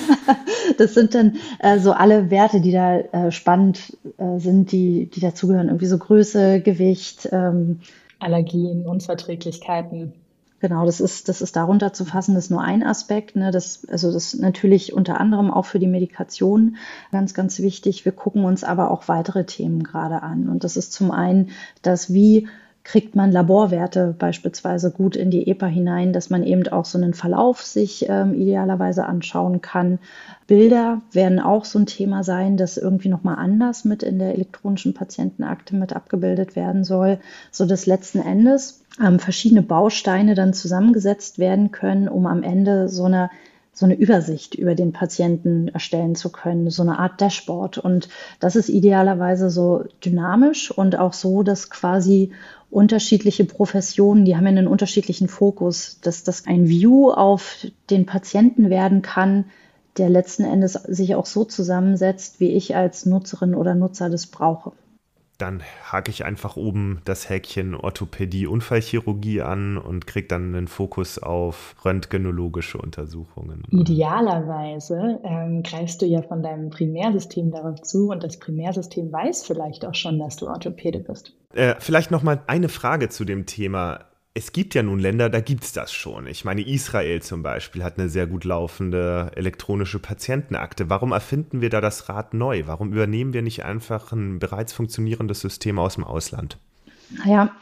das sind dann äh, so alle Werte, die da äh, spannend äh, sind, die, die dazugehören. Irgendwie so Größe, Gewicht, ähm, Allergien, Unverträglichkeiten. Genau, das ist, das ist darunter zu fassen, das ist nur ein Aspekt. Ne? Das, also das ist natürlich unter anderem auch für die Medikation ganz, ganz wichtig. Wir gucken uns aber auch weitere Themen gerade an. Und das ist zum einen, dass wie kriegt man Laborwerte beispielsweise gut in die E P A hinein, dass man eben auch so einen Verlauf sich ähm, idealerweise anschauen kann. Bilder werden auch so ein Thema sein, das irgendwie nochmal anders mit in der elektronischen Patientenakte mit abgebildet werden soll, sodass letzten Endes ähm, verschiedene Bausteine dann zusammengesetzt werden können, um am Ende so eine so eine Übersicht über den Patienten erstellen zu können, so eine Art Dashboard. Und das ist idealerweise so dynamisch und auch so, dass quasi unterschiedliche Professionen, die haben ja einen unterschiedlichen Fokus, dass das ein View auf den Patienten werden kann, der letzten Endes sich auch so zusammensetzt, wie ich als Nutzerin oder Nutzer das brauche. Dann hake ich einfach oben das Häkchen Orthopädie, Unfallchirurgie an und kriege dann einen Fokus auf röntgenologische Untersuchungen. Idealerweise ähm, greifst du ja von deinem Primärsystem darauf zu und das Primärsystem weiß vielleicht auch schon, dass du Orthopäde bist. Äh, vielleicht noch mal eine Frage zu dem Thema. Es gibt ja nun Länder, da gibt es das schon. Ich meine, Israel zum Beispiel hat eine sehr gut laufende elektronische Patientenakte. Warum erfinden wir da das Rad neu? Warum übernehmen wir nicht einfach ein bereits funktionierendes System aus dem Ausland? Naja,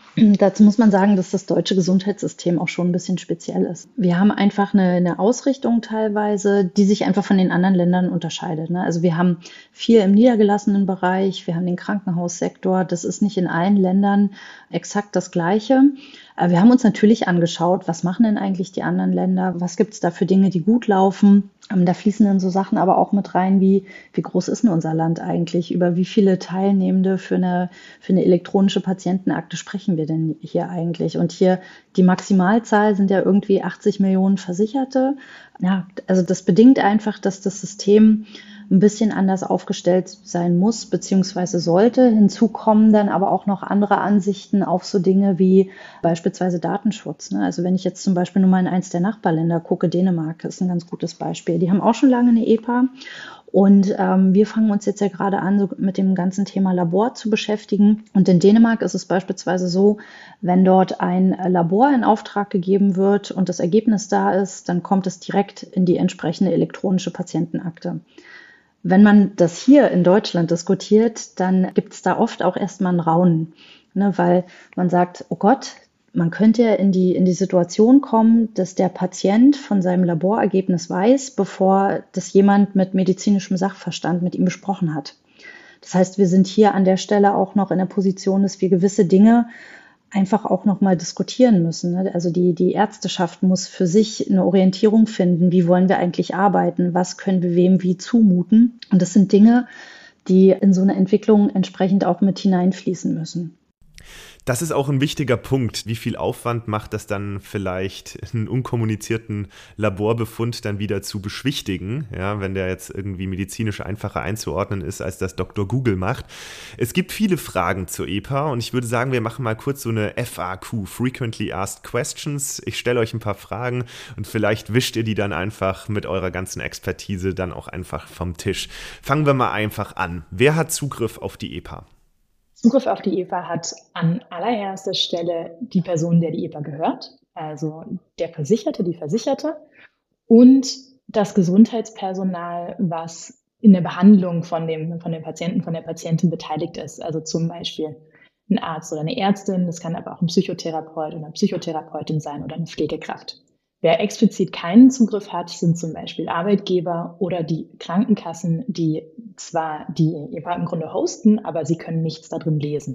Dazu muss man sagen, dass das deutsche Gesundheitssystem auch schon ein bisschen speziell ist. Wir haben einfach eine, eine Ausrichtung teilweise, die sich einfach von den anderen Ländern unterscheidet. Ne? Also wir haben viel im niedergelassenen Bereich, wir haben den Krankenhaussektor. Das ist nicht in allen Ländern exakt das Gleiche. Aber wir haben uns natürlich angeschaut, was machen denn eigentlich die anderen Länder? Was gibt es da für Dinge, die gut laufen? Da fließen dann so Sachen aber auch mit rein, wie, wie groß ist denn unser Land eigentlich? Über wie viele Teilnehmende für eine, für eine elektronische Patientenakte sprechen wir denn hier eigentlich? Und hier die Maximalzahl sind ja irgendwie achtzig Millionen Versicherte. Ja, also das bedingt einfach, dass das System ein bisschen anders aufgestellt sein muss, beziehungsweise sollte. Hinzu kommen dann aber auch noch andere Ansichten auf so Dinge wie beispielsweise Datenschutz. Ne? Also wenn ich jetzt zum Beispiel nur mal in eins der Nachbarländer gucke, Dänemark ist ein ganz gutes Beispiel. Die haben auch schon lange eine E P A. Und ähm, wir fangen uns jetzt ja gerade an, so mit dem ganzen Thema Labor zu beschäftigen. Und in Dänemark ist es beispielsweise so, wenn dort ein Labor in Auftrag gegeben wird und das Ergebnis da ist, dann kommt es direkt in die entsprechende elektronische Patientenakte. Wenn man das hier in Deutschland diskutiert, dann gibt es da oft auch erstmal ein Raunen, ne, weil man sagt, oh Gott, man könnte ja in die, in die Situation kommen, dass der Patient von seinem Laborergebnis weiß, bevor das jemand mit medizinischem Sachverstand mit ihm besprochen hat. Das heißt, wir sind hier an der Stelle auch noch in der Position, dass wir gewisse Dinge einfach auch nochmal diskutieren müssen. Ne? Also die, die Ärzteschaft muss für sich eine Orientierung finden. Wie wollen wir eigentlich arbeiten? Was können wir wem wie zumuten? Und das sind Dinge, die in so eine Entwicklung entsprechend auch mit hineinfließen müssen. Das ist auch ein wichtiger Punkt. Wie viel Aufwand macht das dann vielleicht, einen unkommunizierten Laborbefund dann wieder zu beschwichtigen, ja, wenn der jetzt irgendwie medizinisch einfacher einzuordnen ist, als das Doktor Google macht. Es gibt viele Fragen zur E P A und ich würde sagen, wir machen mal kurz so eine F A Q, Frequently Asked Questions. Ich stelle euch ein paar Fragen und vielleicht wischt ihr die dann einfach mit eurer ganzen Expertise dann auch einfach vom Tisch. Fangen wir mal einfach an. Wer hat Zugriff auf die E P A? Zugriff auf die E P A hat an allererster Stelle die Person, der die E P A gehört, also der Versicherte, die Versicherte und das Gesundheitspersonal, was in der Behandlung von dem, von dem Patienten, von der Patientin beteiligt ist, also zum Beispiel ein Arzt oder eine Ärztin, das kann aber auch ein Psychotherapeut oder eine Psychotherapeutin sein oder eine Pflegekraft. Wer explizit keinen Zugriff hat, sind zum Beispiel Arbeitgeber oder die Krankenkassen, die zwar die E P A im Grunde hosten, aber sie können nichts da drin lesen.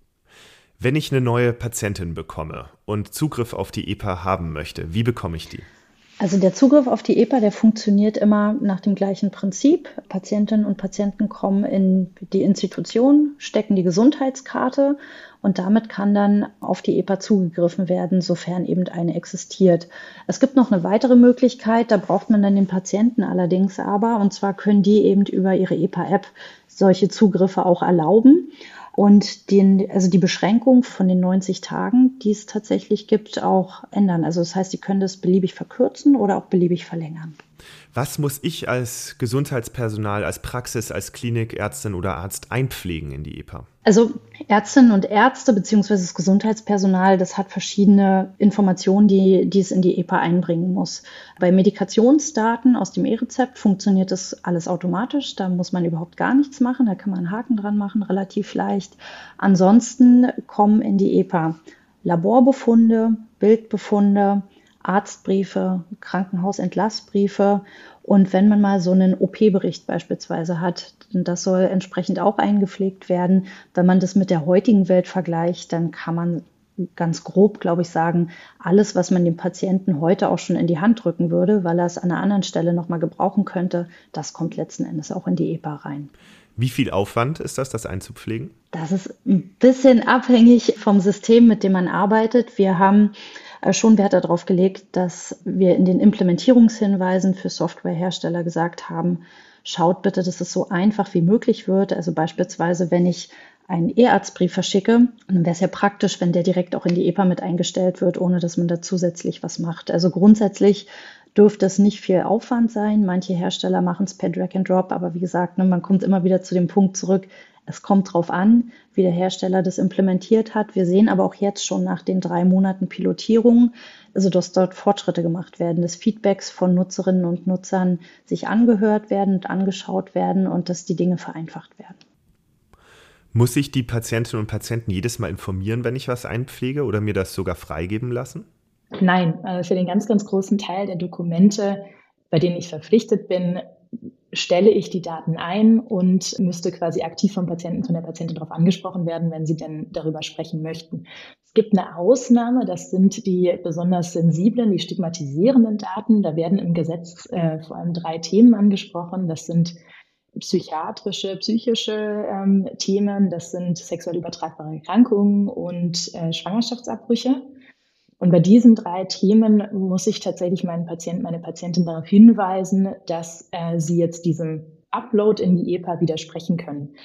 Wenn ich eine neue Patientin bekomme und Zugriff auf die E P A haben möchte, wie bekomme ich die? Also der Zugriff auf die E P A, der funktioniert immer nach dem gleichen Prinzip. Patientinnen und Patienten kommen in die Institution, stecken die Gesundheitskarte und damit kann dann auf die E P A zugegriffen werden, sofern eben eine existiert. Es gibt noch eine weitere Möglichkeit, da braucht man dann den Patienten allerdings aber, und zwar können die eben über ihre E P A-App solche Zugriffe auch erlauben. Und den, also die Beschränkung von den neunzig Tagen, die es tatsächlich gibt, auch ändern. Also das heißt, Sie können das beliebig verkürzen oder auch beliebig verlängern. Was muss ich als Gesundheitspersonal, als Praxis, als Klinikärztin oder Arzt einpflegen in die E P A? Also Ärztinnen und Ärzte bzw. das Gesundheitspersonal, das hat verschiedene Informationen, die, die es in die E P A einbringen muss. Bei Medikationsdaten aus dem E-Rezept funktioniert das alles automatisch. Da muss man überhaupt gar nichts machen. Da kann man einen Haken dran machen, relativ leicht. Ansonsten kommen in die E P A Laborbefunde, Bildbefunde, Arztbriefe, Krankenhausentlassbriefe und wenn man mal so einen O P-Bericht beispielsweise hat, das soll entsprechend auch eingepflegt werden. Wenn man das mit der heutigen Welt vergleicht, dann kann man ganz grob, glaube ich, sagen, alles, was man dem Patienten heute auch schon in die Hand drücken würde, weil er es an einer anderen Stelle nochmal gebrauchen könnte, das kommt letzten Endes auch in die E P A rein. Wie viel Aufwand ist das, das einzupflegen? Das ist ein bisschen abhängig vom System, mit dem man arbeitet. Wir haben schon Wert darauf gelegt, dass wir in den Implementierungshinweisen für Softwarehersteller gesagt haben, schaut bitte, dass es so einfach wie möglich wird. Also beispielsweise, wenn ich einen E-Arztbrief verschicke, dann wäre es ja praktisch, wenn der direkt auch in die E P A mit eingestellt wird, ohne dass man da zusätzlich was macht. Also grundsätzlich dürfte es nicht viel Aufwand sein. Manche Hersteller machen es per Drag and Drop, aber wie gesagt, ne, man kommt immer wieder zu dem Punkt zurück, es kommt drauf an, wie der Hersteller das implementiert hat. Wir sehen aber auch jetzt schon nach den drei Monaten Pilotierung, also dass dort Fortschritte gemacht werden, dass Feedbacks von Nutzerinnen und Nutzern sich angehört werden und angeschaut werden und dass die Dinge vereinfacht werden. Muss ich die Patientinnen und Patienten jedes Mal informieren, wenn ich was einpflege oder mir das sogar freigeben lassen? Nein, äh, für den ganz, ganz großen Teil der Dokumente, bei denen ich verpflichtet bin, stelle ich die Daten ein und müsste quasi aktiv vom Patienten, von der Patientin darauf angesprochen werden, wenn sie denn darüber sprechen möchten. Es gibt eine Ausnahme, das sind die besonders sensiblen, die stigmatisierenden Daten. Da werden im Gesetz äh, vor allem drei Themen angesprochen. Das sind psychiatrische, psychische ähm, Themen, das sind sexuell übertragbare Erkrankungen und äh, Schwangerschaftsabbrüche. Und bei diesen drei Themen muss ich tatsächlich meinen Patienten, meine Patientin darauf hinweisen, dass äh, sie jetzt diesem Upload in die E P A widersprechen können.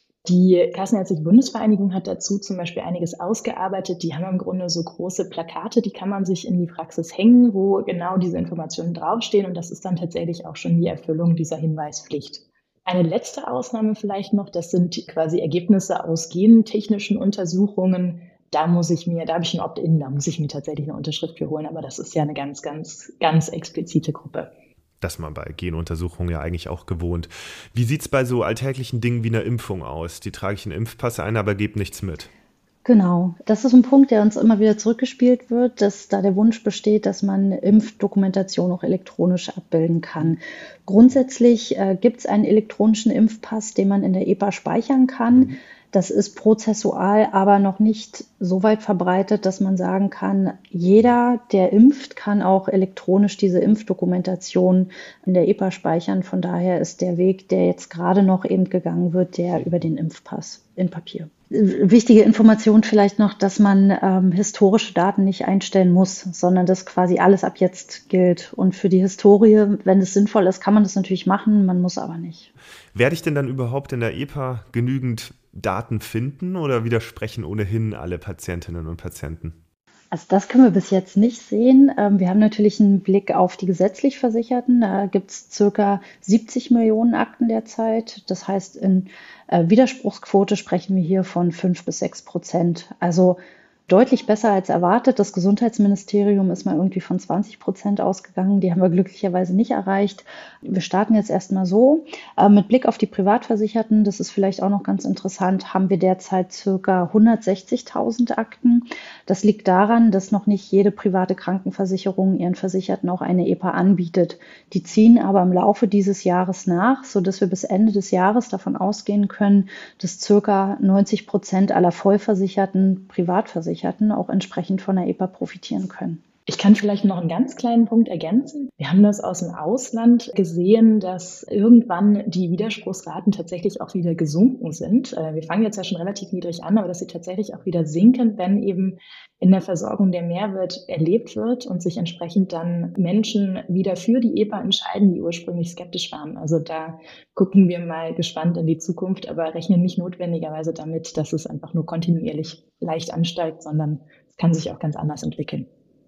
Die Kassenärztliche Bundesvereinigung hat dazu zum Beispiel einiges ausgearbeitet. Die haben im Grunde so große Plakate, die kann man sich in die Praxis hängen, wo genau diese Informationen draufstehen. Und das ist dann tatsächlich auch schon die Erfüllung dieser Hinweispflicht. Eine letzte Ausnahme vielleicht noch, das sind quasi Ergebnisse aus gentechnischen Untersuchungen. Da muss ich mir, da habe ich ein Opt-in, da muss ich mir tatsächlich eine Unterschrift für holen, aber das ist ja eine ganz, ganz, ganz explizite Gruppe. Das ist man bei Genuntersuchungen ja eigentlich auch gewohnt. Wie sieht es bei so alltäglichen Dingen wie einer Impfung aus? Die trage ich einen Impfpass ein, aber gebe nichts mit. Genau, das ist ein Punkt, der uns immer wieder zurückgespielt wird, dass da der Wunsch besteht, dass man Impfdokumentation auch elektronisch abbilden kann. Grundsätzlich äh, gibt es einen elektronischen Impfpass, den man in der E P A speichern kann. Mhm. Das ist prozessual aber noch nicht so weit verbreitet, dass man sagen kann, jeder, der impft, kann auch elektronisch diese Impfdokumentation in der E P A speichern. Von daher ist der Weg, der jetzt gerade noch eben gegangen wird, der über den Impfpass in Papier. Wichtige Information vielleicht noch, dass man ähm, historische Daten nicht einstellen muss, sondern dass quasi alles ab jetzt gilt. Und für die Historie, wenn es sinnvoll ist, kann man das natürlich machen, man muss aber nicht. Werde ich denn dann überhaupt in der E P A genügend Daten finden oder widersprechen ohnehin alle Patientinnen und Patienten? Also das können wir bis jetzt nicht sehen. Wir haben natürlich einen Blick auf die gesetzlich Versicherten. Da gibt es circa siebzig Millionen Akten derzeit. Das heißt, in Widerspruchsquote sprechen wir hier von fünf bis sechs Prozent. Also deutlich besser als erwartet. Das Gesundheitsministerium ist mal irgendwie von zwanzig Prozent ausgegangen. Die haben wir glücklicherweise nicht erreicht. Wir starten jetzt erstmal so. Äh, mit Blick auf die Privatversicherten, das ist vielleicht auch noch ganz interessant, haben wir derzeit circa hundertsechzigtausend Akten. Das liegt daran, dass noch nicht jede private Krankenversicherung ihren Versicherten auch eine E P A anbietet. Die ziehen aber im Laufe dieses Jahres nach, sodass wir bis Ende des Jahres davon ausgehen können, dass circa neunzig Prozent aller vollversicherten Privatversicherten auch entsprechend von der E P A profitieren können. Ich kann vielleicht noch einen ganz kleinen Punkt ergänzen. Wir haben das aus dem Ausland gesehen, dass irgendwann die Widerspruchsraten tatsächlich auch wieder gesunken sind. Wir fangen jetzt ja schon relativ niedrig an, aber dass sie tatsächlich auch wieder sinken, wenn eben in der Versorgung der Mehrwert erlebt wird und sich entsprechend dann Menschen wieder für die E P A entscheiden, die ursprünglich skeptisch waren. Also da gucken wir mal gespannt in die Zukunft, aber rechnen nicht notwendigerweise damit, dass es einfach nur kontinuierlich leicht ansteigt, sondern es kann sich auch ganz anders entwickeln.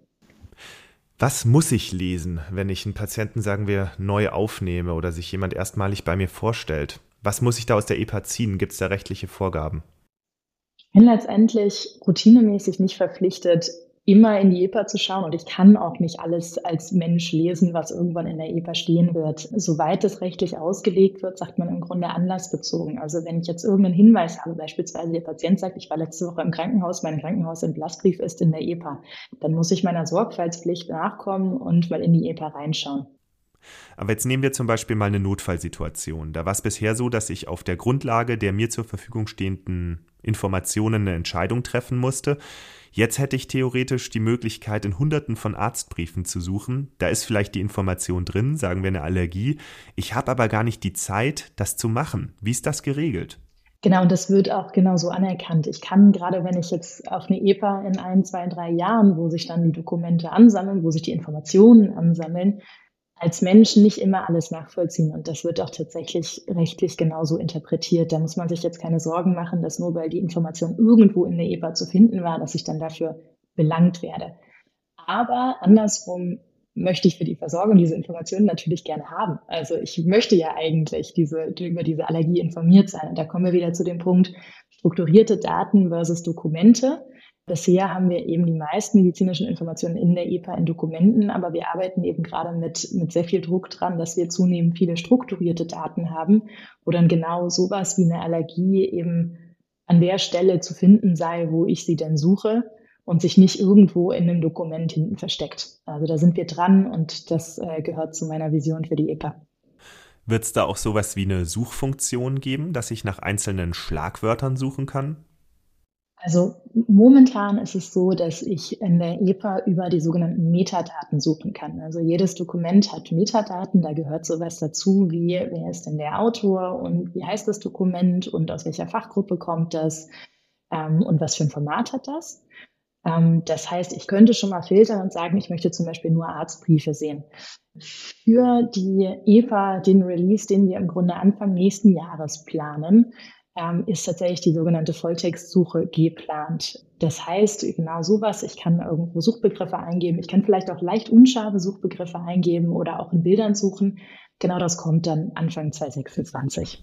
Was muss ich lesen, wenn ich einen Patienten, sagen wir, neu aufnehme oder sich jemand erstmalig bei mir vorstellt? Was muss ich da aus der E P A ziehen? Gibt es da rechtliche Vorgaben? Ich bin letztendlich routinemäßig nicht verpflichtet, immer in die E P A zu schauen und ich kann auch nicht alles als Mensch lesen, was irgendwann in der E P A stehen wird. Soweit es rechtlich ausgelegt wird, sagt man im Grunde anlassbezogen. Also wenn ich jetzt irgendeinen Hinweis habe, beispielsweise der Patient sagt, ich war letzte Woche im Krankenhaus, mein Krankenhausentlassbrief ist in der E P A, dann muss ich meiner Sorgfaltspflicht nachkommen und mal in die E P A reinschauen. Aber jetzt nehmen wir zum Beispiel mal eine Notfallsituation. Da war es bisher so, dass ich auf der Grundlage der mir zur Verfügung stehenden Informationen eine Entscheidung treffen musste. Jetzt hätte ich theoretisch die Möglichkeit, in Hunderten von Arztbriefen zu suchen. Da ist vielleicht die Information drin, sagen wir eine Allergie. Ich habe aber gar nicht die Zeit, das zu machen. Wie ist das geregelt? Genau, und das wird auch genauso anerkannt. Ich kann, gerade wenn ich jetzt auf eine E P A in ein, zwei, drei Jahren, wo sich dann die Dokumente ansammeln, wo sich die Informationen ansammeln, als Mensch nicht immer alles nachvollziehen. Und das wird auch tatsächlich rechtlich genauso interpretiert. Da muss man sich jetzt keine Sorgen machen, dass nur weil die Information irgendwo in der E P A zu finden war, dass ich dann dafür belangt werde. Aber andersrum möchte ich für die Versorgung diese Informationen natürlich gerne haben. Also ich möchte ja eigentlich diese, über diese Allergie informiert sein. Und da kommen wir wieder zu dem Punkt strukturierte Daten versus Dokumente. Bisher haben wir eben die meisten medizinischen Informationen in der E P A in Dokumenten, aber wir arbeiten eben gerade mit, mit sehr viel Druck dran, dass wir zunehmend viele strukturierte Daten haben, wo dann genau sowas wie eine Allergie eben an der Stelle zu finden sei, wo ich sie denn suche und sich nicht irgendwo in einem Dokument hinten versteckt. Also da sind wir dran und das äh, gehört zu meiner Vision für die E P A. Wird es da auch sowas wie eine Suchfunktion geben, dass ich nach einzelnen Schlagwörtern suchen kann? Also momentan ist es so, dass ich in der E P A über die sogenannten Metadaten suchen kann. Also jedes Dokument hat Metadaten, da gehört sowas dazu wie, wer ist denn der Autor und wie heißt das Dokument und aus welcher Fachgruppe kommt das ähm, und was für ein Format hat das. Ähm, das heißt, ich könnte schon mal filtern und sagen, ich möchte zum Beispiel nur Arztbriefe sehen. Für die E P A, den Release, den wir im Grunde Anfang nächsten Jahres planen, ähm, ist tatsächlich die sogenannte Volltextsuche geplant. Das heißt, genau sowas, ich kann irgendwo Suchbegriffe eingeben, ich kann vielleicht auch leicht unscharfe Suchbegriffe eingeben oder auch in Bildern suchen. Genau das kommt dann Anfang zwanzig sechsundzwanzig.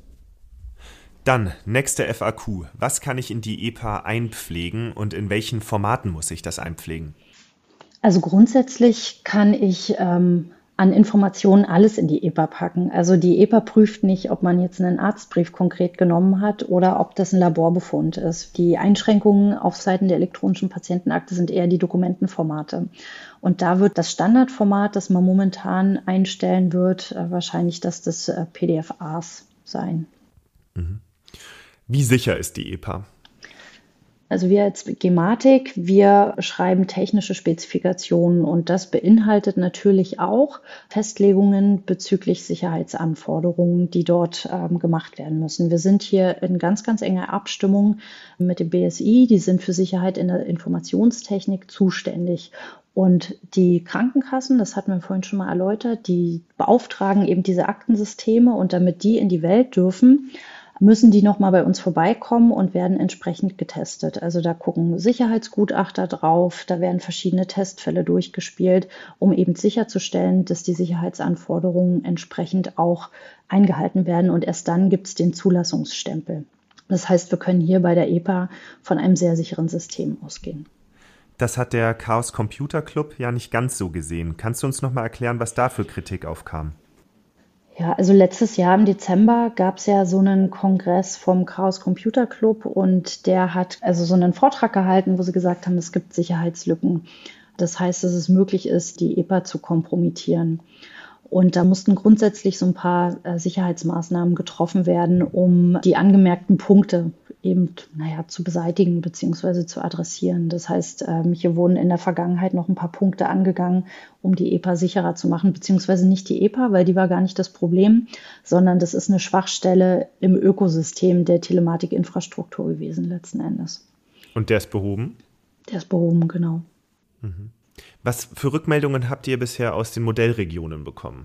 Dann, nächste F A Q. Was kann ich in die E P A einpflegen und in welchen Formaten muss ich das einpflegen? Also grundsätzlich kann ich ähm, an Informationen alles in die E P A packen. Also die E P A prüft nicht, ob man jetzt einen Arztbrief konkret genommen hat oder ob das ein Laborbefund ist. Die Einschränkungen auf Seiten der elektronischen Patientenakte sind eher die Dokumentenformate. Und da wird das Standardformat, das man momentan einstellen wird, äh, wahrscheinlich das des äh, P D F As sein. Mhm. Wie sicher ist die E P A? Also wir als Gematik, wir schreiben technische Spezifikationen und das beinhaltet natürlich auch Festlegungen bezüglich Sicherheitsanforderungen, die dort ähm, gemacht werden müssen. Wir sind hier in ganz, ganz enger Abstimmung mit dem B S I, die sind für Sicherheit in der Informationstechnik zuständig. Und die Krankenkassen, das hatten wir vorhin schon mal erläutert, die beauftragen eben diese Aktensysteme und damit die in die Welt dürfen, müssen die nochmal bei uns vorbeikommen und werden entsprechend getestet. Also da gucken Sicherheitsgutachter drauf, da werden verschiedene Testfälle durchgespielt, um eben sicherzustellen, dass die Sicherheitsanforderungen entsprechend auch eingehalten werden und erst dann gibt es den Zulassungsstempel. Das heißt, wir können hier bei der E P A von einem sehr sicheren System ausgehen. Das hat der Chaos Computer Club ja nicht ganz so gesehen. Kannst du uns nochmal erklären, was da für Kritik aufkam? Ja, also letztes Jahr im Dezember gab es ja so einen Kongress vom Chaos Computer Club und der hat also so einen Vortrag gehalten, wo sie gesagt haben, es gibt Sicherheitslücken. Das heißt, dass es möglich ist, die E P A zu kompromittieren. Und da mussten grundsätzlich so ein paar äh, Sicherheitsmaßnahmen getroffen werden, um die angemerkten Punkte eben, naja, zu beseitigen bzw. zu adressieren. Das heißt, ähm, hier wurden in der Vergangenheit noch ein paar Punkte angegangen, um die E P A sicherer zu machen, beziehungsweise nicht die E P A, weil die war gar nicht das Problem, sondern das ist eine Schwachstelle im Ökosystem der Telematikinfrastruktur gewesen letzten Endes. Und der ist behoben? Der ist behoben, genau. Mhm. Was für Rückmeldungen habt ihr bisher aus den Modellregionen bekommen?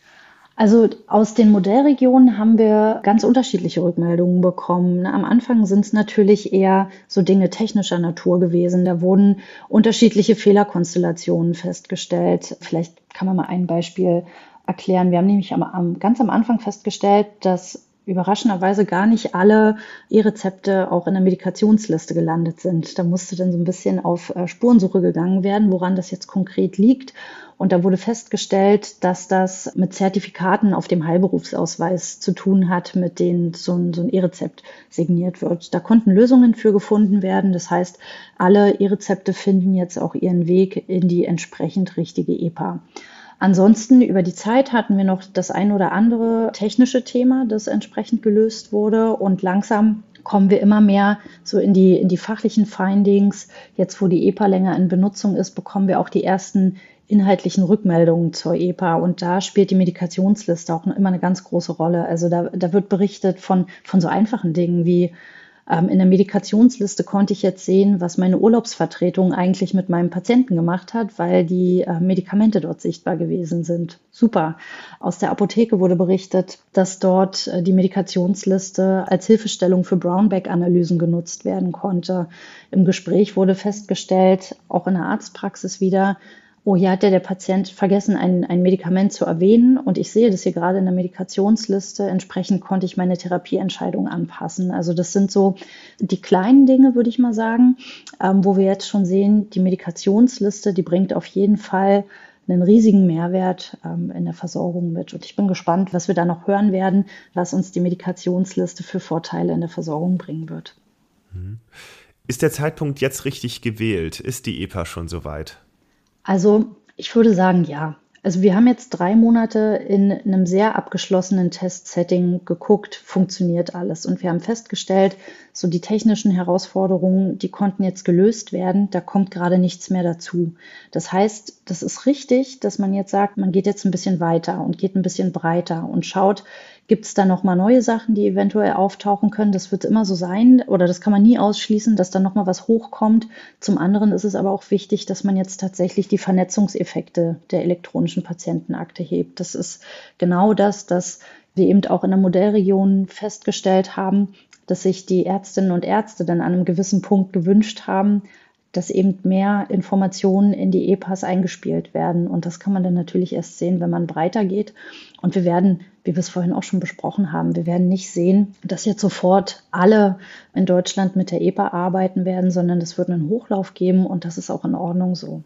Also aus den Modellregionen haben wir ganz unterschiedliche Rückmeldungen bekommen. Am Anfang sind es natürlich eher so Dinge technischer Natur gewesen. Da wurden unterschiedliche Fehlerkonstellationen festgestellt. Vielleicht kann man mal ein Beispiel erklären. Wir haben nämlich am, am, ganz am Anfang festgestellt, dass überraschenderweise gar nicht alle E-Rezepte auch in der Medikationsliste gelandet sind. Da musste dann so ein bisschen auf Spurensuche gegangen werden, woran das jetzt konkret liegt. Und da wurde festgestellt, dass das mit Zertifikaten auf dem Heilberufsausweis zu tun hat, mit denen so ein, so ein E-Rezept signiert wird. Da konnten Lösungen für gefunden werden. Das heißt, alle E-Rezepte finden jetzt auch ihren Weg in die entsprechend richtige E P A. Ansonsten über die Zeit hatten wir noch das ein oder andere technische Thema, das entsprechend gelöst wurde und langsam kommen wir immer mehr so in die, in die fachlichen Findings. Jetzt, wo die E P A länger in Benutzung ist, bekommen wir auch die ersten inhaltlichen Rückmeldungen zur E P A und da spielt die Medikationsliste auch immer eine ganz große Rolle. Also da, da wird berichtet von, von so einfachen Dingen wie ähm, in der Medikationsliste konnte ich jetzt sehen, was meine Urlaubsvertretung eigentlich mit meinem Patienten gemacht hat, weil die äh, Medikamente dort sichtbar gewesen sind. Super. Aus der Apotheke wurde berichtet, dass dort äh, die Medikationsliste als Hilfestellung für Brown-Bag-Analysen genutzt werden konnte. Im Gespräch wurde festgestellt, auch in der Arztpraxis wieder, oh, hier hat ja der Patient vergessen, ein, ein Medikament zu erwähnen und ich sehe das hier gerade in der Medikationsliste. Entsprechend konnte ich meine Therapieentscheidung anpassen. Also das sind so die kleinen Dinge, würde ich mal sagen, ähm, wo wir jetzt schon sehen, die Medikationsliste, die bringt auf jeden Fall einen riesigen Mehrwert ähm, in der Versorgung mit. Und ich bin gespannt, was wir da noch hören werden, was uns die Medikationsliste für Vorteile in der Versorgung bringen wird. Ist der Zeitpunkt jetzt richtig gewählt? Ist die E P A schon soweit? Also ich würde sagen, ja. Also wir haben jetzt drei Monate in einem sehr abgeschlossenen Testsetting geguckt, funktioniert alles. Und wir haben festgestellt, so die technischen Herausforderungen, die konnten jetzt gelöst werden, da kommt gerade nichts mehr dazu. Das heißt, das ist richtig, dass man jetzt sagt, man geht jetzt ein bisschen weiter und geht ein bisschen breiter und schaut, gibt es da nochmal neue Sachen, die eventuell auftauchen können? Das wird immer so sein oder das kann man nie ausschließen, dass da nochmal was hochkommt. Zum anderen ist es aber auch wichtig, dass man jetzt tatsächlich die Vernetzungseffekte der elektronischen Patientenakte hebt. Das ist genau das, dass wir eben auch in der Modellregion festgestellt haben, dass sich die Ärztinnen und Ärzte dann an einem gewissen Punkt gewünscht haben, dass eben mehr Informationen in die E P As eingespielt werden. Und das kann man dann natürlich erst sehen, wenn man breiter geht. Und wir werden, wie wir es vorhin auch schon besprochen haben, wir werden nicht sehen, dass jetzt sofort alle in Deutschland mit der E P A arbeiten werden, sondern es wird einen Hochlauf geben und das ist auch in Ordnung so.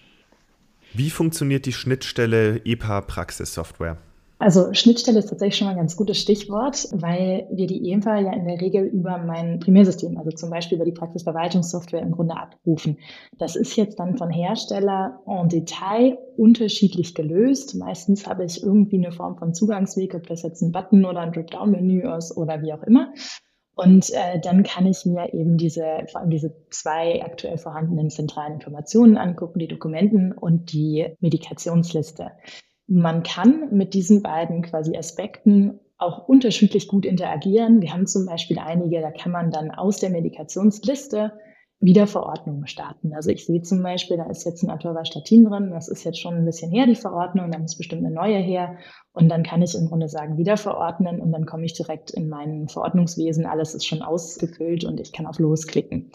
Wie funktioniert die Schnittstelle E P A-Praxissoftware? Also Schnittstelle ist tatsächlich schon mal ein ganz gutes Stichwort, weil wir die E P A ja in der Regel über mein Primärsystem, also zum Beispiel über die Praxisverwaltungssoftware im Grunde abrufen. Das ist jetzt dann von Hersteller en Detail unterschiedlich gelöst. Meistens habe ich irgendwie eine Form von Zugangsweg, ob das jetzt ein Button oder ein Dropdown-Menü ist oder wie auch immer. Und äh, dann kann ich mir eben diese, vor allem diese zwei aktuell vorhandenen zentralen Informationen angucken, die Dokumenten und die Medikationsliste. Man kann mit diesen beiden quasi Aspekten auch unterschiedlich gut interagieren. Wir haben zum Beispiel einige, da kann man dann aus der Medikationsliste wieder Verordnungen starten. Also ich sehe zum Beispiel, da ist jetzt ein Atorvastatin drin, das ist jetzt schon ein bisschen her, die Verordnung, dann ist bestimmt eine neue her und dann kann ich im Grunde sagen, wieder verordnen und dann komme ich direkt in mein Verordnungswesen, alles ist schon ausgefüllt und ich kann auf Los klicken.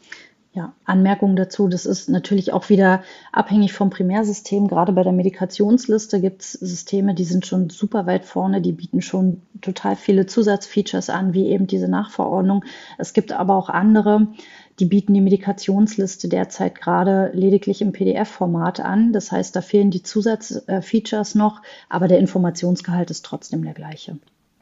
Ja, Anmerkung dazu, das ist natürlich auch wieder abhängig vom Primärsystem. Gerade bei der Medikationsliste gibt es Systeme, die sind schon super weit vorne, die bieten schon total viele Zusatzfeatures an, wie eben diese Nachverordnung. Es gibt aber auch andere, die bieten die Medikationsliste derzeit gerade lediglich im P D F-Format an. Das heißt, da fehlen die Zusatzfeatures noch, aber der Informationsgehalt ist trotzdem der gleiche.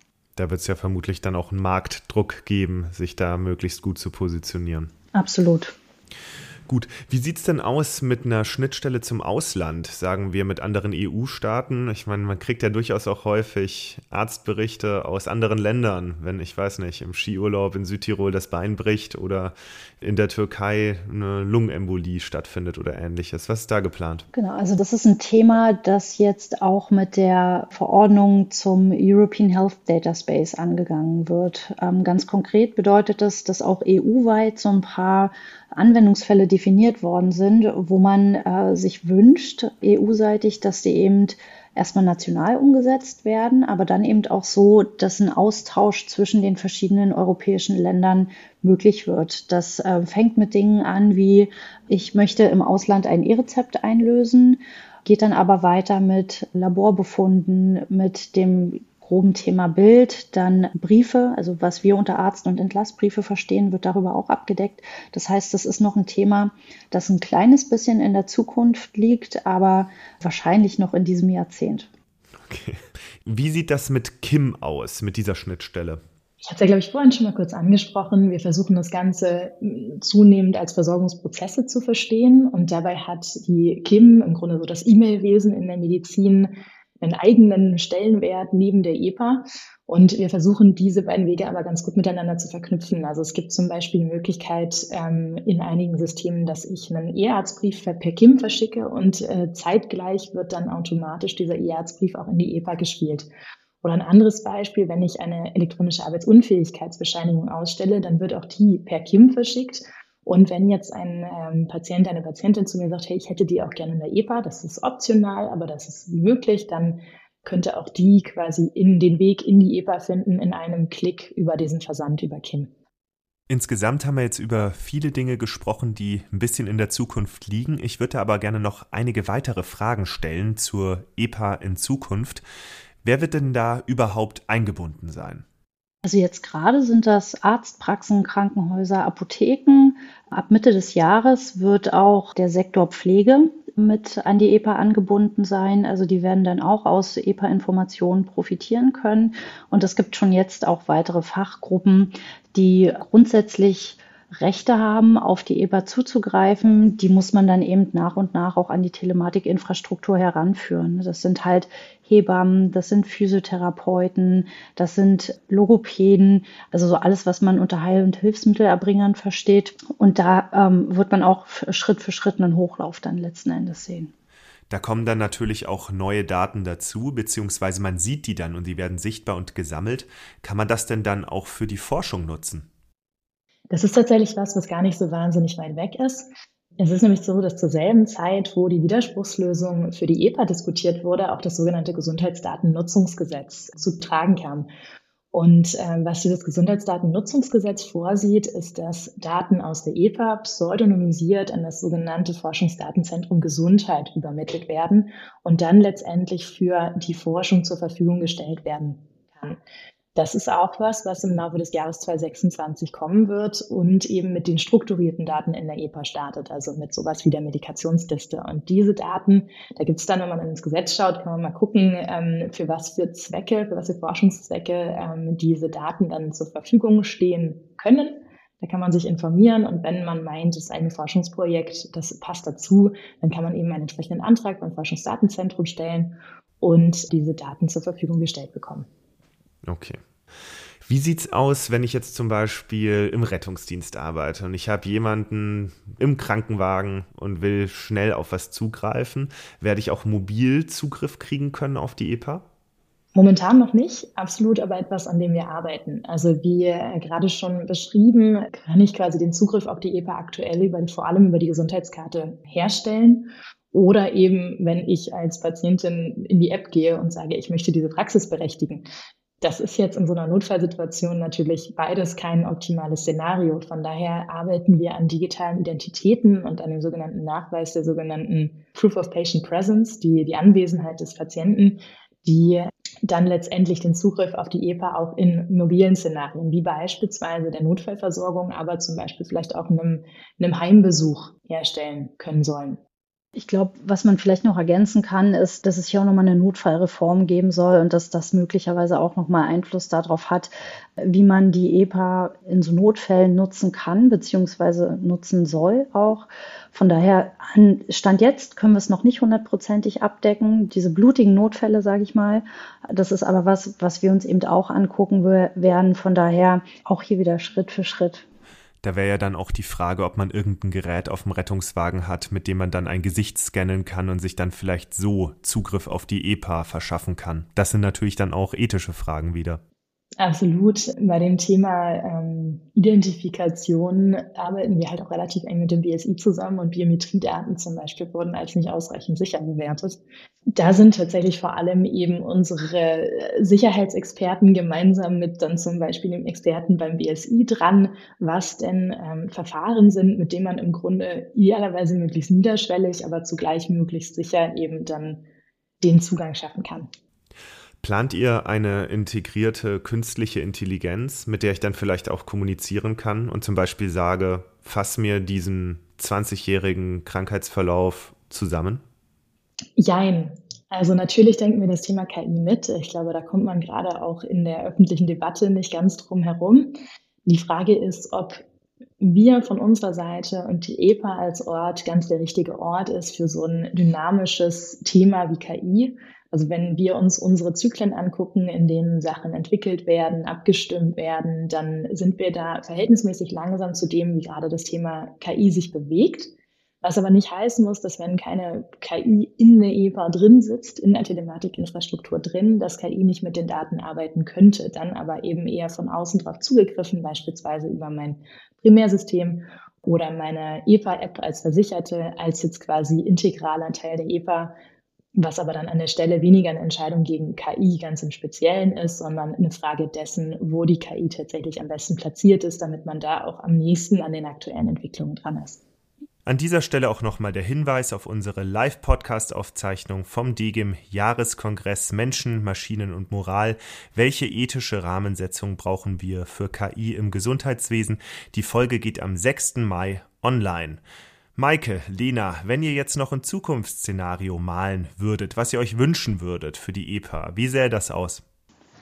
Da wird es ja vermutlich dann auch einen Marktdruck geben, sich da möglichst gut zu positionieren. Absolut. Gut, wie sieht es denn aus mit einer Schnittstelle zum Ausland, sagen wir mit anderen E U-Staaten? Ich meine, man kriegt ja durchaus auch häufig Arztberichte aus anderen Ländern, wenn, ich weiß nicht, im Skiurlaub in Südtirol das Bein bricht oder in der Türkei eine Lungenembolie stattfindet oder ähnliches. Was ist da geplant? Genau, also das ist ein Thema, das jetzt auch mit der Verordnung zum European Health Data Space angegangen wird. Ähm, ganz konkret bedeutet das, dass auch E U-weit so ein paar Anwendungsfälle definiert worden sind, wo man äh, sich wünscht, E U-seitig, dass die eben erstmal national umgesetzt werden, aber dann eben auch so, dass ein Austausch zwischen den verschiedenen europäischen Ländern möglich wird. Das äh, fängt mit Dingen an wie, ich möchte im Ausland ein E-Rezept einlösen, geht dann aber weiter mit Laborbefunden, mit dem groben Thema Bild, dann Briefe, also was wir unter Arzt- und Entlassbriefe verstehen, wird darüber auch abgedeckt. Das heißt, das ist noch ein Thema, das ein kleines bisschen in der Zukunft liegt, aber wahrscheinlich noch in diesem Jahrzehnt. Okay. Wie sieht das mit K I M aus, mit dieser Schnittstelle? Ich habe es ja, glaube ich, vorhin schon mal kurz angesprochen. Wir versuchen das Ganze zunehmend als Versorgungsprozesse zu verstehen und dabei hat die K I M, im Grunde so das E-Mail-Wesen in der Medizin, einen eigenen Stellenwert neben der E P A. Und wir versuchen, diese beiden Wege aber ganz gut miteinander zu verknüpfen. Also es gibt zum Beispiel die Möglichkeit ähm, in einigen Systemen, dass ich einen E-Arztbrief per K I M verschicke und äh, zeitgleich wird dann automatisch dieser E-Arztbrief auch in die E P A gespielt. Oder ein anderes Beispiel, wenn ich eine elektronische Arbeitsunfähigkeitsbescheinigung ausstelle, dann wird auch die per K I M verschickt. Und wenn jetzt ein ähm, Patient, eine Patientin zu mir sagt, hey, ich hätte die auch gerne in der E P A, das ist optional, aber das ist möglich, dann könnte auch die quasi in den Weg in die E P A finden, in einem Klick über diesen Versand über K I M. Insgesamt haben wir jetzt über viele Dinge gesprochen, die ein bisschen in der Zukunft liegen. Ich würde aber gerne noch einige weitere Fragen stellen zur E P A in Zukunft. Wer wird denn da überhaupt eingebunden sein? Also jetzt gerade sind das Arztpraxen, Krankenhäuser, Apotheken. Ab Mitte des Jahres wird auch der Sektor Pflege mit an die E P A angebunden sein. Also die werden dann auch aus E P A-Informationen profitieren können. Und es gibt schon jetzt auch weitere Fachgruppen, die grundsätzlich Rechte haben, auf die E P A zuzugreifen, die muss man dann eben nach und nach auch an die Telematikinfrastruktur heranführen. Das sind halt Hebammen, das sind Physiotherapeuten, das sind Logopäden, also so alles, was man unter Heil- und Hilfsmittelerbringern versteht. Und da ähm, wird man auch Schritt für Schritt einen Hochlauf dann letzten Endes sehen. Da kommen dann natürlich auch neue Daten dazu, beziehungsweise man sieht die dann und die werden sichtbar und gesammelt. Kann man das denn dann auch für die Forschung nutzen? Das ist tatsächlich was, was gar nicht so wahnsinnig weit weg ist. Es ist nämlich so, dass zur selben Zeit, wo die Widerspruchslösung für die E P A diskutiert wurde, auch das sogenannte Gesundheitsdatennutzungsgesetz zu tragen kam. Und äh, was dieses Gesundheitsdatennutzungsgesetz vorsieht, ist, dass Daten aus der E P A pseudonymisiert an das sogenannte Forschungsdatenzentrum Gesundheit übermittelt werden und dann letztendlich für die Forschung zur Verfügung gestellt werden kann. Das ist auch was, was im Laufe des Jahres zweitausendsechsundzwanzig kommen wird und eben mit den strukturierten Daten in der E P A startet, also mit sowas wie der Medikationsliste. Und diese Daten, da gibt es dann, wenn man ins Gesetz schaut, kann man mal gucken, ähm, für was für Zwecke, für was für Forschungszwecke ähm, diese Daten dann zur Verfügung stehen können. Da kann man sich informieren und wenn man meint, es ist ein Forschungsprojekt, das passt dazu, dann kann man eben einen entsprechenden Antrag beim Forschungsdatenzentrum stellen und diese Daten zur Verfügung gestellt bekommen. Okay. Wie sieht's aus, wenn ich jetzt zum Beispiel im Rettungsdienst arbeite und ich habe jemanden im Krankenwagen und will schnell auf was zugreifen? Werde ich auch mobil Zugriff kriegen können auf die E P A? Momentan noch nicht, absolut aber etwas, an dem wir arbeiten. Also wie äh, gerade schon beschrieben, kann ich quasi den Zugriff auf die E P A aktuell über, vor allem über die Gesundheitskarte herstellen. Oder eben, wenn ich als Patientin in die App gehe und sage, ich möchte diese Praxis berechtigen. Das ist jetzt in so einer Notfallsituation natürlich beides kein optimales Szenario. Von daher arbeiten wir an digitalen Identitäten und an dem sogenannten Nachweis der sogenannten Proof of Patient Presence, die, die Anwesenheit des Patienten, die dann letztendlich den Zugriff auf die E P A auch in mobilen Szenarien, wie beispielsweise der Notfallversorgung, aber zum Beispiel vielleicht auch einem, einem Heimbesuch herstellen können sollen. Ich glaube, was man vielleicht noch ergänzen kann, ist, dass es hier auch nochmal eine Notfallreform geben soll und dass das möglicherweise auch nochmal Einfluss darauf hat, wie man die E P A in so Notfällen nutzen kann, beziehungsweise nutzen soll auch. Von daher, an Stand jetzt können wir es noch nicht hundertprozentig abdecken, diese blutigen Notfälle, sage ich mal. Das ist aber was, was wir uns eben auch angucken werden. Von daher auch hier wieder Schritt für Schritt. Da wäre ja dann auch die Frage, ob man irgendein Gerät auf dem Rettungswagen hat, mit dem man dann ein Gesicht scannen kann und sich dann vielleicht so Zugriff auf die E P A verschaffen kann. Das sind natürlich dann auch ethische Fragen wieder. Absolut. Bei dem Thema ähm, Identifikation arbeiten wir halt auch relativ eng mit dem B S I zusammen und Biometriedaten zum Beispiel wurden als nicht ausreichend sicher bewertet. Da sind tatsächlich vor allem eben unsere Sicherheitsexperten gemeinsam mit dann zum Beispiel dem Experten beim B S I dran, was denn ähm, Verfahren sind, mit denen man im Grunde idealerweise möglichst niederschwellig, aber zugleich möglichst sicher eben dann den Zugang schaffen kann. Plant ihr eine integrierte künstliche Intelligenz, mit der ich dann vielleicht auch kommunizieren kann und zum Beispiel sage, fass mir diesen zwanzigjährigen Krankheitsverlauf zusammen? Jein. Also natürlich denken wir das Thema K I mit. Ich glaube, da kommt man gerade auch in der öffentlichen Debatte nicht ganz drum herum. Die Frage ist, ob wir von unserer Seite und die E P A als Ort ganz der richtige Ort ist für so ein dynamisches Thema wie K I. Also wenn wir uns unsere Zyklen angucken, in denen Sachen entwickelt werden, abgestimmt werden, dann sind wir da verhältnismäßig langsam zu dem, wie gerade das Thema K I sich bewegt. Was aber nicht heißen muss, dass wenn keine K I in der E P A drin sitzt, in der Telematikinfrastruktur drin, dass K I nicht mit den Daten arbeiten könnte, dann aber eben eher von außen drauf zugegriffen, beispielsweise über mein Primärsystem oder meine E P A-App als Versicherte, als jetzt quasi integraler Teil der E P A, was aber dann an der Stelle weniger eine Entscheidung gegen K I ganz im Speziellen ist, sondern eine Frage dessen, wo die K I tatsächlich am besten platziert ist, damit man da auch am nächsten an den aktuellen Entwicklungen dran ist. An dieser Stelle auch nochmal der Hinweis auf unsere Live-Podcast-Aufzeichnung vom D G I M-Jahreskongress Menschen, Maschinen und Moral. Welche ethische Rahmensetzung brauchen wir für K I im Gesundheitswesen? Die Folge geht am sechsten Mai online. Maike, Lena, wenn ihr jetzt noch ein Zukunftsszenario malen würdet, was ihr euch wünschen würdet für die E P A, wie sähe das aus?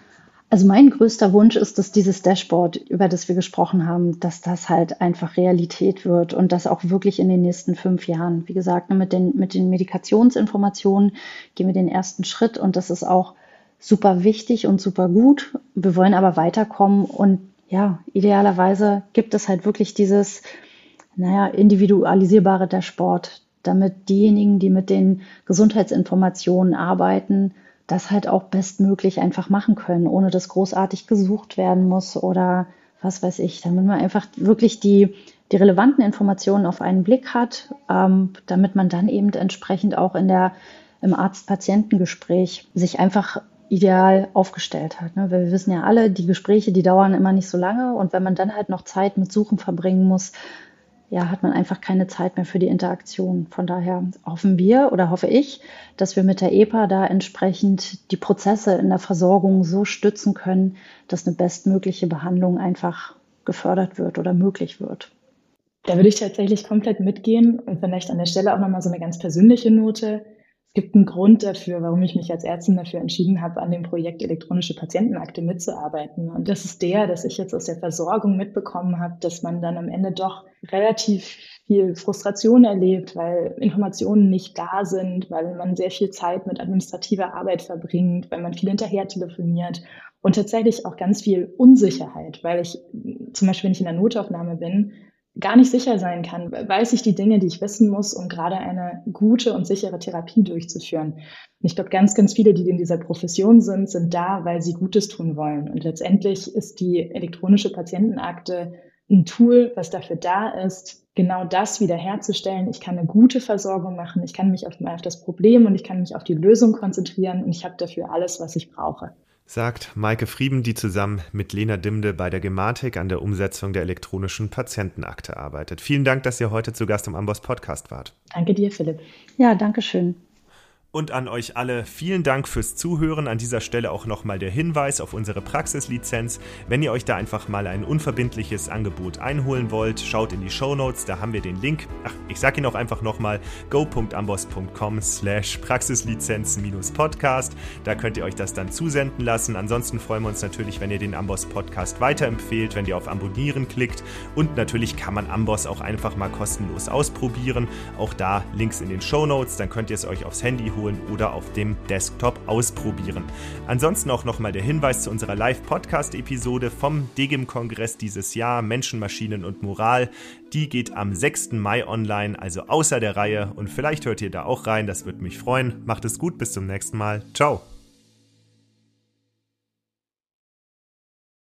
Also mein größter Wunsch ist, dass dieses Dashboard, über das wir gesprochen haben, dass das halt einfach Realität wird und das auch wirklich in den nächsten fünf Jahren. Wie gesagt, mit den, mit den Medikationsinformationen gehen wir den ersten Schritt und das ist auch super wichtig und super gut. Wir wollen aber weiterkommen und ja, idealerweise gibt es halt wirklich dieses, naja, individualisierbare Dashboard, damit diejenigen, die mit den Gesundheitsinformationen arbeiten, das halt auch bestmöglich einfach machen können, ohne dass großartig gesucht werden muss oder was weiß ich, damit man einfach wirklich die, die relevanten Informationen auf einen Blick hat, ähm, damit man dann eben entsprechend auch in der, im Arzt-Patienten-Gespräch sich einfach ideal aufgestellt hat. Ne? Weil wir wissen ja alle, die Gespräche, die dauern immer nicht so lange und wenn man dann halt noch Zeit mit Suchen verbringen muss, ja, hat man einfach keine Zeit mehr für die Interaktion. Von daher hoffen wir oder hoffe ich, dass wir mit der E P A da entsprechend die Prozesse in der Versorgung so stützen können, dass eine bestmögliche Behandlung einfach gefördert wird oder möglich wird. Da würde ich tatsächlich komplett mitgehen und vielleicht an der Stelle auch nochmal so eine ganz persönliche Note. Es gibt einen Grund dafür, warum ich mich als Ärztin dafür entschieden habe, an dem Projekt elektronische Patientenakte mitzuarbeiten. Und das ist der, dass ich jetzt aus der Versorgung mitbekommen habe, dass man dann am Ende doch relativ viel Frustration erlebt, weil Informationen nicht da sind, weil man sehr viel Zeit mit administrativer Arbeit verbringt, weil man viel hinterher telefoniert und tatsächlich auch ganz viel Unsicherheit, weil ich zum Beispiel, wenn ich in der Notaufnahme bin, gar nicht sicher sein kann, weiß ich die Dinge, die ich wissen muss, um gerade eine gute und sichere Therapie durchzuführen. Und ich glaube, ganz, ganz viele, die in dieser Profession sind, sind da, weil sie Gutes tun wollen. Und letztendlich ist die elektronische Patientenakte ein Tool, was dafür da ist, genau das wiederherzustellen. Ich kann eine gute Versorgung machen, ich kann mich auf, auf das Problem und ich kann mich auf die Lösung konzentrieren und ich habe dafür alles, was ich brauche. Sagt Maike Frieben, die zusammen mit Lena Dimde bei der Gematik an der Umsetzung der elektronischen Patientenakte arbeitet. Vielen Dank, dass ihr heute zu Gast im Amboss Podcast wart. Danke dir, Philipp. Ja, danke schön. Und an euch alle vielen Dank fürs Zuhören. An dieser Stelle auch nochmal der Hinweis auf unsere Praxislizenz. Wenn ihr euch da einfach mal ein unverbindliches Angebot einholen wollt, schaut in die Shownotes, da haben wir den Link. Ach, ich sage ihn auch einfach nochmal, go.amboss.com slash Praxislizenz-Podcast. Da könnt ihr euch das dann zusenden lassen. Ansonsten freuen wir uns natürlich, wenn ihr den Amboss Podcast weiterempfehlt, wenn ihr auf Abonnieren klickt. Und natürlich kann man Amboss auch einfach mal kostenlos ausprobieren. Auch da Links in den Shownotes, dann könnt ihr es euch aufs Handy holen oder auf dem Desktop ausprobieren. Ansonsten auch nochmal der Hinweis zu unserer Live-Podcast-Episode vom D G I M-Kongress dieses Jahr, Menschen, Maschinen und Moral. Die geht am sechsten Mai online, also außer der Reihe. Und vielleicht hört ihr da auch rein, das würde mich freuen. Macht es gut, bis zum nächsten Mal. Ciao.